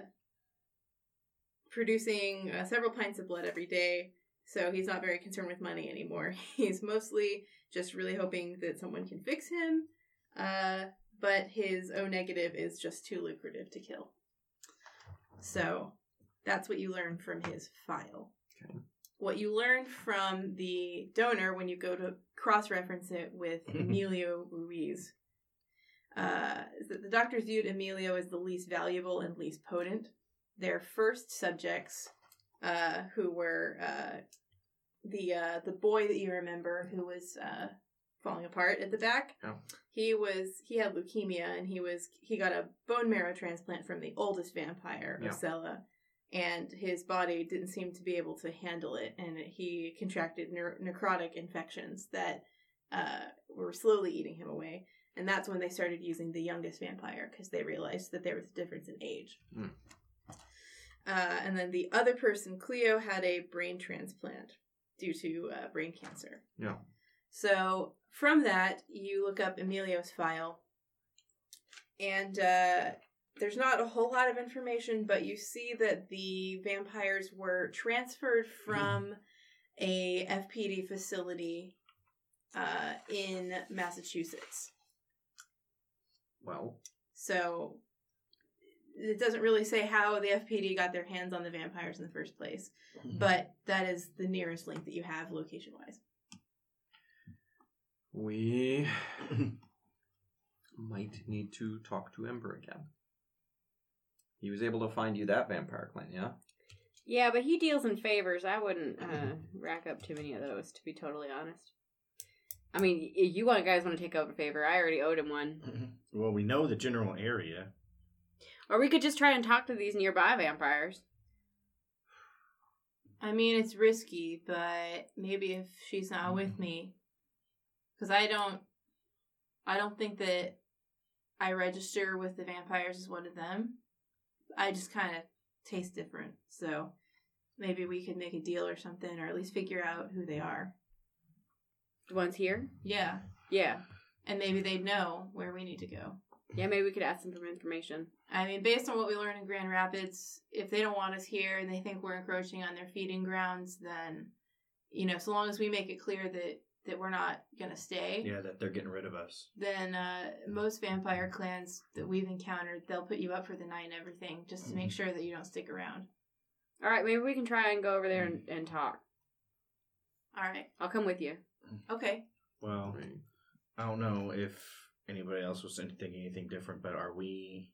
producing several pints of blood every day, so he's not very concerned with money anymore. He's mostly just really hoping that someone can fix him, but his O negative is just too lucrative to kill. So that's what you learn from his file. Okay. What you learn from the donor when you go to cross-reference it with Emilio Ruiz is that the doctors viewed Emilio as the least valuable and least potent. Their first subjects, who were the boy that you remember who was falling apart at the back. Oh. He had leukemia, and he got a bone marrow transplant from the oldest vampire, Yeah. Ocella, and his body didn't seem to be able to handle it, and he contracted necrotic infections that were slowly eating him away. And that's when they started using the youngest vampire, because they realized that there was a difference in age. Mm. And then the other person, Cleo, had a brain transplant due to brain cancer. Yeah. So from that, you look up Emilio's file, and there's not a whole lot of information, but you see that the vampires were transferred from a FPD facility in Massachusetts. Well, So it doesn't really say how the FPD got their hands on the vampires in the first place, but that is the nearest link that you have location-wise. we might need to talk to Ember again. He was able to find you that vampire clan, yeah? Yeah, but he deals in favors. I wouldn't rack up too many of those, to be totally honest. I mean, if you guys want to take over a favor, I already owed him one. Well, we know the general area. Or we could just try and talk to these nearby vampires. I mean, it's risky, but maybe if she's not with me, because I don't think that I register with the vampires as one of them. I just kind of taste different, so maybe we could make a deal or something, or at least figure out who they are. The ones here? Yeah, Yeah. and maybe they'd know where we need to go. Yeah, maybe we could ask them for information. I mean, based on what we learned in Grand Rapids, if they don't want us here and they think we're encroaching on their feeding grounds, then, so long as we make it clear that we're not going to stay, Yeah, that they're getting rid of us. then most vampire clans that we've encountered, they'll put you up for the night and everything, just to make sure that you don't stick around. All right, maybe we can try and go over there and talk. All right. I'll come with you. Okay. Well, I don't know if anybody else was thinking anything different, but are we...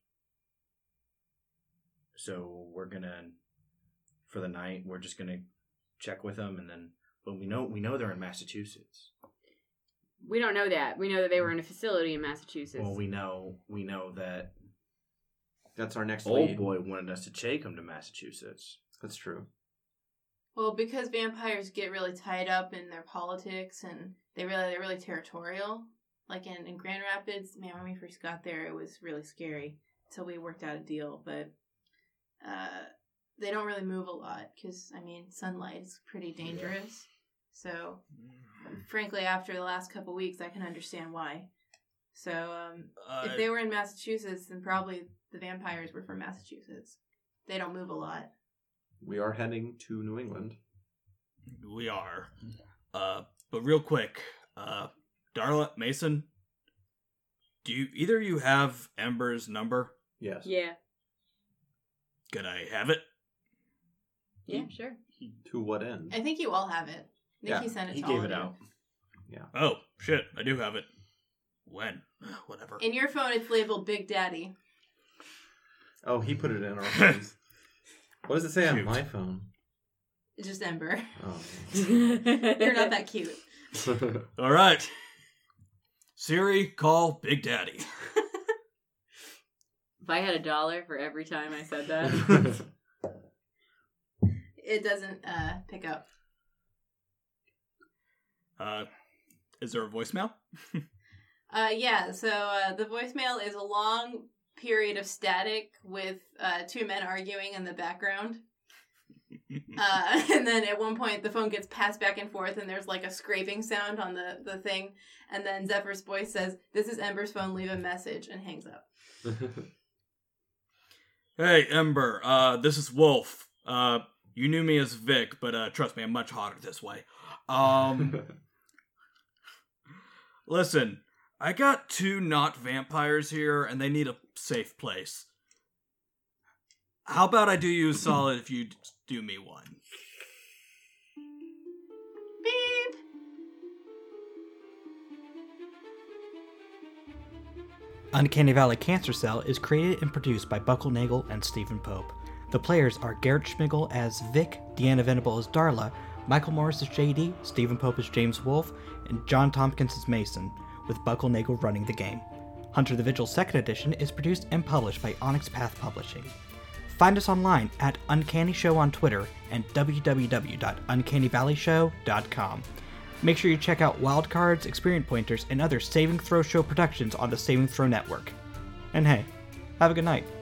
So we're gonna, for the night, we're just gonna check with them, and then, but we know they're in Massachusetts. We don't know that. We know that they were in a facility in Massachusetts. Well, we know that That's our next Old lead. Boy wanted us to take him to Massachusetts. That's true. Well, because vampires get really tied up in their politics, and they're really territorial. Like in Grand Rapids, man, when we first got there, it was really scary until we worked out a deal. But they don't really move a lot because, sunlight is pretty dangerous. So, frankly, after the last couple weeks, I can understand why. So, if they were in Massachusetts, then probably the vampires were from Massachusetts. They don't move a lot. We are heading to New England. We are. But real quick, Darla, Mason, do either of you have Ember's number? Yes. Yeah. Could I have it? Yeah, sure. To what end? I think you all have it. Nikki sent it He to all gave of it you. out. Oh, shit, I do have it. When? Whatever. In your phone, it's labeled Big Daddy. Oh, he put it in our phones. What does it say on Shoot. my phone? It's just Ember. Oh. You're not that cute. All right. Siri, call Big Daddy. If I had $1 for every time I said that. It doesn't pick up. Is there a voicemail? Yeah, so the voicemail is a long period of static with two men arguing in the background. And then at one point the phone gets passed back and forth and there's like a scraping sound on the thing. And then Zephyr's voice says, "This is Ember's phone, leave a message," and hangs up. Hey, Ember, this is Wolf. You knew me as Vic, but trust me, I'm much hotter this way. Listen, I got 2 not vampires here, and they need a safe place. How about I do you a solid if you do me one? Beep! Uncanny Valley Cancer Cell is created and produced by Buckle Nagel and Stephen Pope. The players are Garrett Schmigel as Vic, Deanna Venable as Darla, Michael Morris as JD, Stephen Pope as James Wolfe, and John Tompkins as Mason, with Buckle Nagel running the game. Hunter the Vigil 2nd Edition is produced and published by Onyx Path Publishing. Find us online at Uncanny Show on Twitter and www.uncannyvalleyshow.com. Make sure you check out Wildcards, Experience Pointers, and other Saving Throw Show productions on the Saving Throw Network. And hey, have a good night.